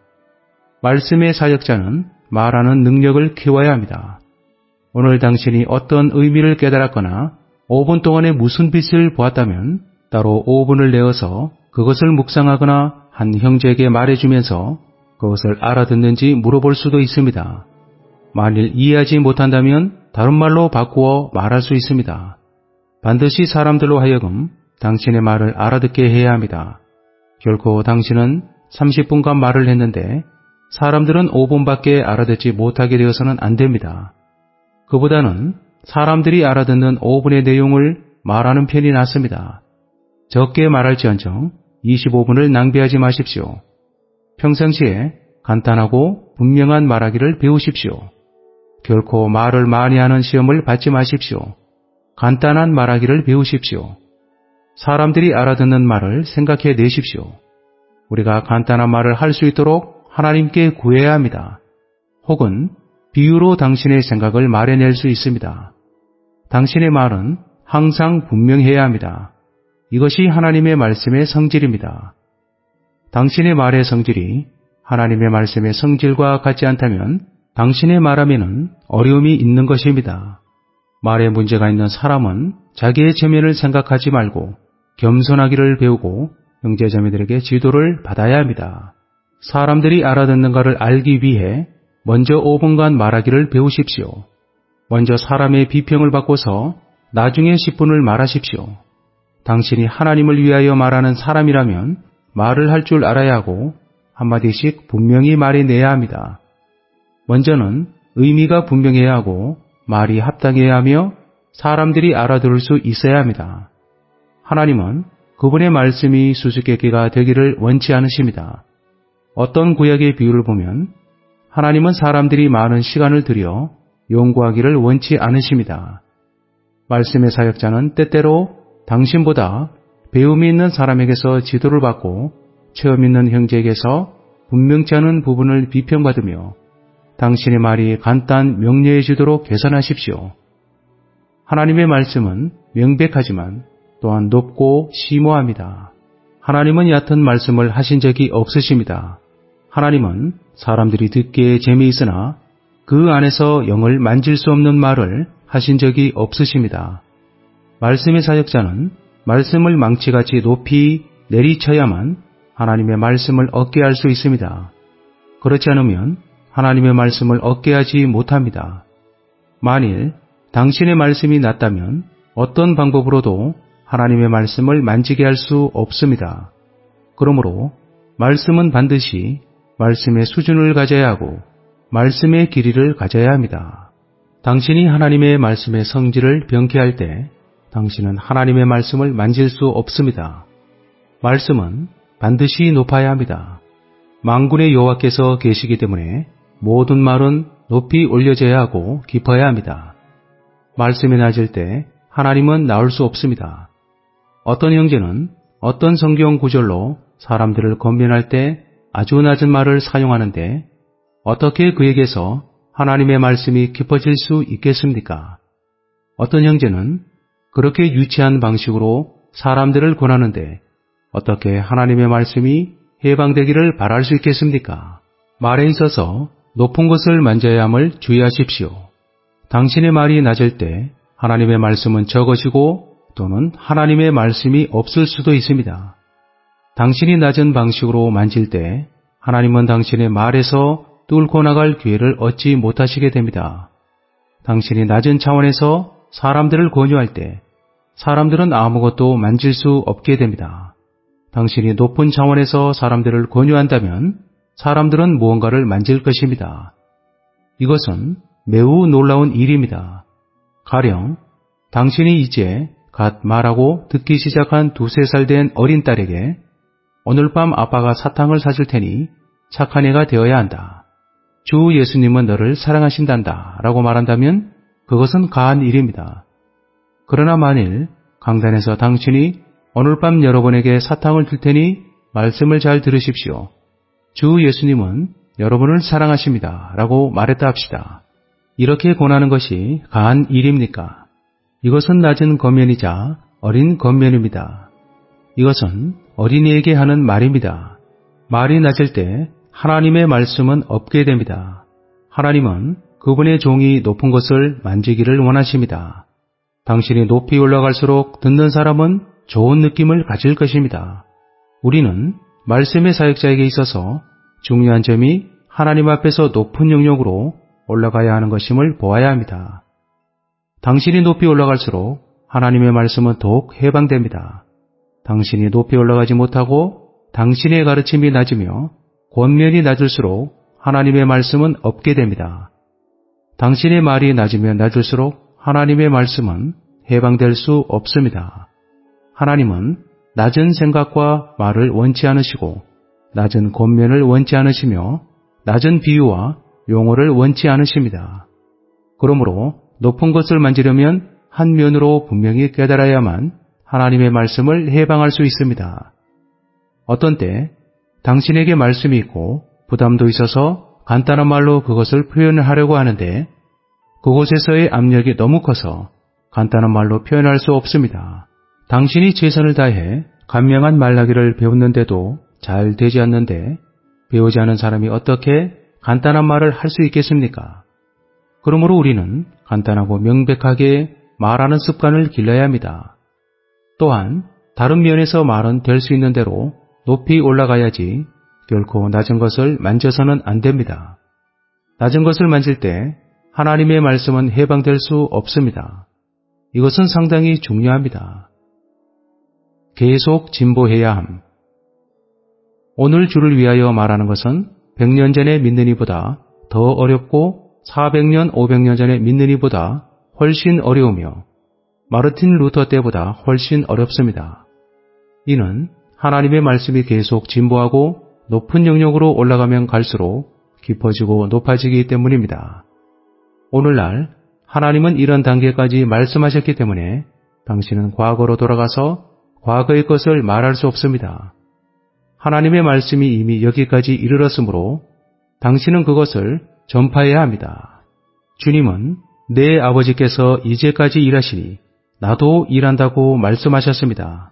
말씀의 사역자는 말하는 능력을 키워야 합니다. 오늘 당신이 어떤 의미를 깨달았거나 5분 동안에 무슨 빛을 보았다면 따로 5분을 내어서 그것을 묵상하거나 한 형제에게 말해주면서 그것을 알아듣는지 물어볼 수도 있습니다. 만일 이해하지 못한다면 다른 말로 바꾸어 말할 수 있습니다. 반드시 사람들로 하여금 당신의 말을 알아듣게 해야 합니다. 결코 당신은 30분간 말을 했는데 사람들은 5분밖에 알아듣지 못하게 되어서는 안 됩니다. 그보다는 사람들이 알아듣는 5분의 내용을 말하는 편이 낫습니다. 적게 말할지언정 25분을 낭비하지 마십시오. 평상시에 간단하고 분명한 말하기를 배우십시오. 결코 말을 많이 하는 시험을 받지 마십시오. 간단한 말하기를 배우십시오. 사람들이 알아듣는 말을 생각해 내십시오. 우리가 간단한 말을 할 수 있도록 하나님께 구해야 합니다. 혹은 비유로 당신의 생각을 말해낼 수 있습니다. 당신의 말은 항상 분명해야 합니다. 이것이 하나님의 말씀의 성질입니다. 당신의 말의 성질이 하나님의 말씀의 성질과 같지 않다면 당신의 말함에는 어려움이 있는 것입니다. 말에 문제가 있는 사람은 자기의 체면을 생각하지 말고 겸손하기를 배우고 형제자매들에게 지도를 받아야 합니다. 사람들이 알아듣는가를 알기 위해 먼저 5분간 말하기를 배우십시오. 먼저 사람의 비평을 받고서 나중에 10분을 말하십시오. 당신이 하나님을 위하여 말하는 사람이라면 말을 할 줄 알아야 하고 한마디씩 분명히 말해내야 합니다. 먼저는 의미가 분명해야 하고 말이 합당해야 하며 사람들이 알아들을 수 있어야 합니다. 하나님은 그분의 말씀이 수수께끼가 되기를 원치 않으십니다. 어떤 구약의 비유를 보면 하나님은 사람들이 많은 시간을 들여 연구하기를 원치 않으십니다. 말씀의 사역자는 때때로 당신보다 배움이 있는 사람에게서 지도를 받고 체험 있는 형제에게서 분명치 않은 부분을 비평받으며 당신의 말이 간단 명료해지도록 개선하십시오. 하나님의 말씀은 명백하지만 또한 높고 심오합니다. 하나님은 얕은 말씀을 하신 적이 없으십니다. 하나님은 사람들이 듣기에 재미있으나 그 안에서 영을 만질 수 없는 말을 하신 적이 없으십니다. 말씀의 사역자는 말씀을 망치같이 높이 내리쳐야만 하나님의 말씀을 얻게 할 수 있습니다. 그렇지 않으면 하나님의 말씀을 얻게 하지 못합니다. 만일 당신의 말씀이 낮다면 어떤 방법으로도 하나님의 말씀을 만지게 할 수 없습니다. 그러므로 말씀은 반드시 말씀의 수준을 가져야 하고 말씀의 길이를 가져야 합니다. 당신이 하나님의 말씀의 성질을 병케할 때 당신은 하나님의 말씀을 만질 수 없습니다. 말씀은 반드시 높아야 합니다. 만군의 여호와께서 계시기 때문에 모든 말은 높이 올려져야 하고 깊어야 합니다. 말씀이 낮을 때 하나님은 나올 수 없습니다. 어떤 형제는 어떤 성경 구절로 사람들을 권면할 때 아주 낮은 말을 사용하는데 어떻게 그에게서 하나님의 말씀이 깊어질 수 있겠습니까? 어떤 형제는 그렇게 유치한 방식으로 사람들을 권하는데 어떻게 하나님의 말씀이 해방되기를 바랄 수 있겠습니까? 말에 있어서 높은 것을 만져야 함을 주의하십시오. 당신의 말이 낮을 때 하나님의 말씀은 적으시고 또는 하나님의 말씀이 없을 수도 있습니다. 당신이 낮은 방식으로 만질 때 하나님은 당신의 말에서 뚫고 나갈 기회를 얻지 못하시게 됩니다. 당신이 낮은 차원에서 사람들을 권유할 때 사람들은 아무것도 만질 수 없게 됩니다. 당신이 높은 차원에서 사람들을 권유한다면 사람들은 무언가를 만질 것입니다. 이것은 매우 놀라운 일입니다. 가령 당신이 이제 갓 말하고 듣기 시작한 2~3살 된 어린 딸에게 오늘 밤 아빠가 사탕을 사줄 테니 착한 애가 되어야 한다. 주 예수님은 너를 사랑하신단다 라고 말한다면 그것은 가한 일입니다. 그러나 만일 강단에서 당신이 오늘 밤 여러분에게 사탕을 줄 테니 말씀을 잘 들으십시오. 주 예수님은 여러분을 사랑하십니다 라고 말했다 합시다. 이렇게 권하는 것이 가한 일입니까? 이것은 낮은 권면이자 어린 권면입니다. 이것은 어린이에게 하는 말입니다. 말이 낮을 때 하나님의 말씀은 없게 됩니다. 하나님은 그분의 종이 높은 것을 만지기를 원하십니다. 당신이 높이 올라갈수록 듣는 사람은 좋은 느낌을 가질 것입니다. 우리는 말씀의 사역자에게 있어서 중요한 점이 하나님 앞에서 높은 영역으로 올라가야 하는 것임을 보아야 합니다. 당신이 높이 올라갈수록 하나님의 말씀은 더욱 해방됩니다. 당신이 높이 올라가지 못하고 당신의 가르침이 낮으며 권면이 낮을수록 하나님의 말씀은 없게 됩니다. 당신의 말이 낮으면 낮을수록 하나님의 말씀은 해방될 수 없습니다. 하나님은 낮은 생각과 말을 원치 않으시고 낮은 권면을 원치 않으시며 낮은 비유와 용어를 원치 않으십니다. 그러므로 높은 것을 만지려면 한 면으로 분명히 깨달아야만 하나님의 말씀을 해방할 수 있습니다. 어떤 때 당신에게 말씀이 있고 부담도 있어서 간단한 말로 그것을 표현하려고 하는데 그곳에서의 압력이 너무 커서 간단한 말로 표현할 수 없습니다. 당신이 최선을 다해 간명한 말하기를 배웠는데도 잘 되지 않는데 배우지 않은 사람이 어떻게 간단한 말을 할 수 있겠습니까? 그러므로 우리는 간단하고 명백하게 말하는 습관을 길러야 합니다. 또한 다른 면에서 말은 될 수 있는 대로 높이 올라가야지 결코 낮은 것을 만져서는 안 됩니다. 낮은 것을 만질 때 하나님의 말씀은 해방될 수 없습니다. 이것은 상당히 중요합니다. 계속 진보해야 함. 오늘 주를 위하여 말하는 것은 100년 전에 믿는 이보다 더 어렵고 400년, 500년 전에 믿는 이보다 훨씬 어려우며 마르틴 루터 때보다 훨씬 어렵습니다. 이는 하나님의 말씀이 계속 진보하고 높은 영역으로 올라가면 갈수록 깊어지고 높아지기 때문입니다. 오늘날 하나님은 이런 단계까지 말씀하셨기 때문에 당신은 과거로 돌아가서 과거의 것을 말할 수 없습니다. 하나님의 말씀이 이미 여기까지 이르렀으므로 당신은 그것을 전파해야 합니다. 주님은 내 아버지께서 이제까지 일하시니 나도 일한다고 말씀하셨습니다.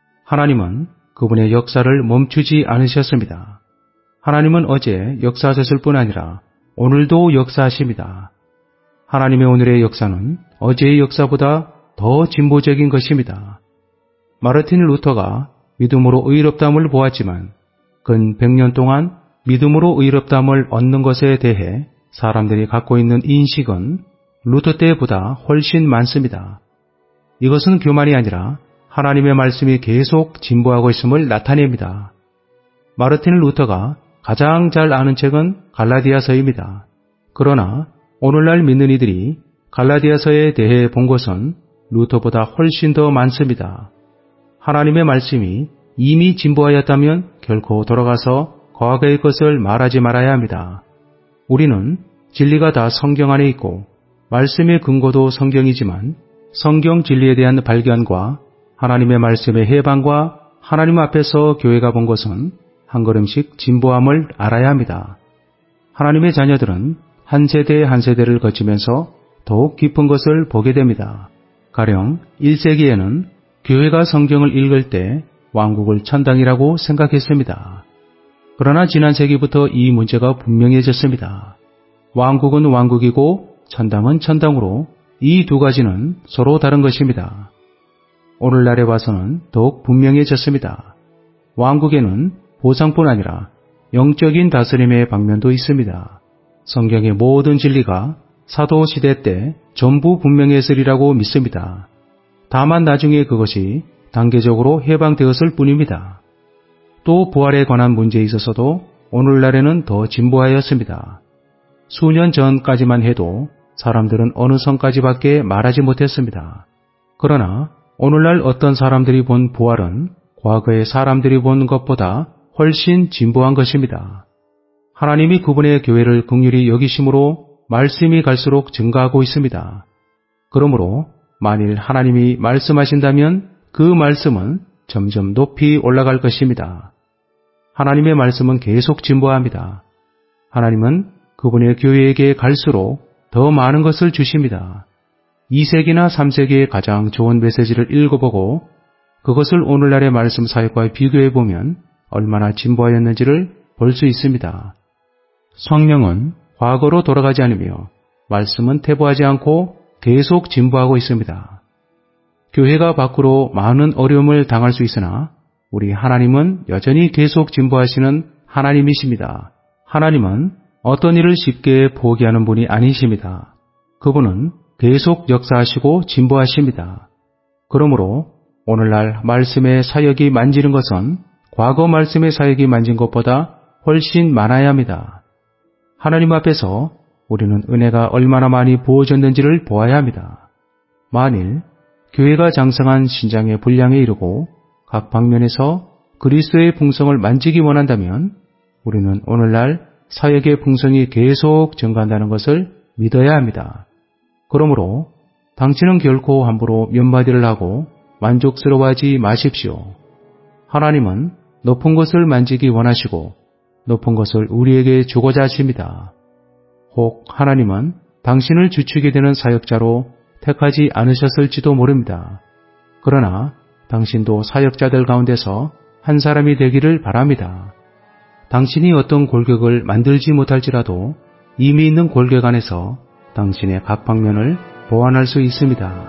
하나님은 그분의 역사를 멈추지 않으셨습니다. 하나님은 어제 역사하셨을 뿐 아니라 오늘도 역사하십니다. 하나님의 오늘의 역사는 어제의 역사보다 더 진보적인 것입니다. 마르틴 루터가 믿음으로 의롭다함을 보았지만 근 100년 동안 믿음으로 의롭다함을 얻는 것에 대해 사람들이 갖고 있는 인식은 루터 때보다 훨씬 많습니다. 이것은 교만이 아니라 하나님의 말씀이 계속 진보하고 있음을 나타냅니다. 마르틴 루터가 가장 잘 아는 책은 갈라디아서입니다. 그러나 오늘날 믿는 이들이 갈라디아서에 대해 본 것은 루터보다 훨씬 더 많습니다. 하나님의 말씀이 이미 진보하였다면 결코 돌아가서 과거의 것을 말하지 말아야 합니다. 우리는 진리가 다 성경 안에 있고 말씀의 근거도 성경이지만 성경 진리에 대한 발견과 하나님의 말씀의 해방과 하나님 앞에서 교회가 본 것은 한 걸음씩 진보함을 알아야 합니다. 하나님의 자녀들은 한 세대 한 세대를 거치면서 더욱 깊은 것을 보게 됩니다. 가령 1세기에는 교회가 성경을 읽을 때 왕국을 천당이라고 생각했습니다. 그러나 지난 세기부터 이 문제가 분명해졌습니다. 왕국은 왕국이고 천당은 천당으로 이 두 가지는 서로 다른 것입니다. 오늘날에 와서는 더욱 분명해졌습니다. 왕국에는 보상뿐 아니라 영적인 다스림의 방면도 있습니다. 성경의 모든 진리가 사도 시대 때 전부 분명했으리라고 믿습니다. 다만 나중에 그것이 단계적으로 해방되었을 뿐입니다. 또 부활에 관한 문제에 있어서도 오늘날에는 더 진보하였습니다. 수년 전까지만 해도 사람들은 어느 선까지밖에 말하지 못했습니다. 그러나 오늘날 어떤 사람들이 본 부활은 과거의 사람들이 본 것보다 훨씬 진보한 것입니다. 하나님이 그분의 교회를 긍휼히 여기심으로 말씀이 갈수록 증가하고 있습니다. 그러므로 만일 하나님이 말씀하신다면 그 말씀은 점점 높이 올라갈 것입니다. 하나님의 말씀은 계속 진보합니다. 하나님은 그분의 교회에게 갈수록 더 많은 것을 주십니다. 2세기나 3세기의 가장 좋은 메시지를 읽어보고 그것을 오늘날의 말씀 사역과 비교해보면 얼마나 진보하였는지를 볼 수 있습니다. 성령은 과거로 돌아가지 않으며 말씀은 퇴보하지 않고 계속 진보하고 있습니다. 교회가 밖으로 많은 어려움을 당할 수 있으나 우리 하나님은 여전히 계속 진보하시는 하나님이십니다. 하나님은 어떤 일을 쉽게 포기하는 분이 아니십니다. 그분은 계속 역사하시고 진보하십니다. 그러므로 오늘날 말씀의 사역이 만지는 것은 과거 말씀의 사역이 만진 것보다 훨씬 많아야 합니다. 하나님 앞에서 우리는 은혜가 얼마나 많이 부어졌는지를 보아야 합니다. 만일 교회가 장성한 신장의 분량에 이르고 각 방면에서 그리스도의 풍성을 만지기 원한다면 우리는 오늘날 사역의 풍성이 계속 증가한다는 것을 믿어야 합니다. 그러므로 당신은 결코 함부로 몇 마디를 하고 만족스러워하지 마십시오. 하나님은 높은 것을 만지기 원하시고 높은 것을 우리에게 주고자 하십니다. 혹 하나님은 당신을 주축이 되는 사역자로 택하지 않으셨을지도 모릅니다. 그러나 당신도 사역자들 가운데서 한 사람이 되기를 바랍니다. 당신이 어떤 골격을 만들지 못할지라도 이미 있는 골격 안에서 당신의 각 방면을 보완할 수 있습니다.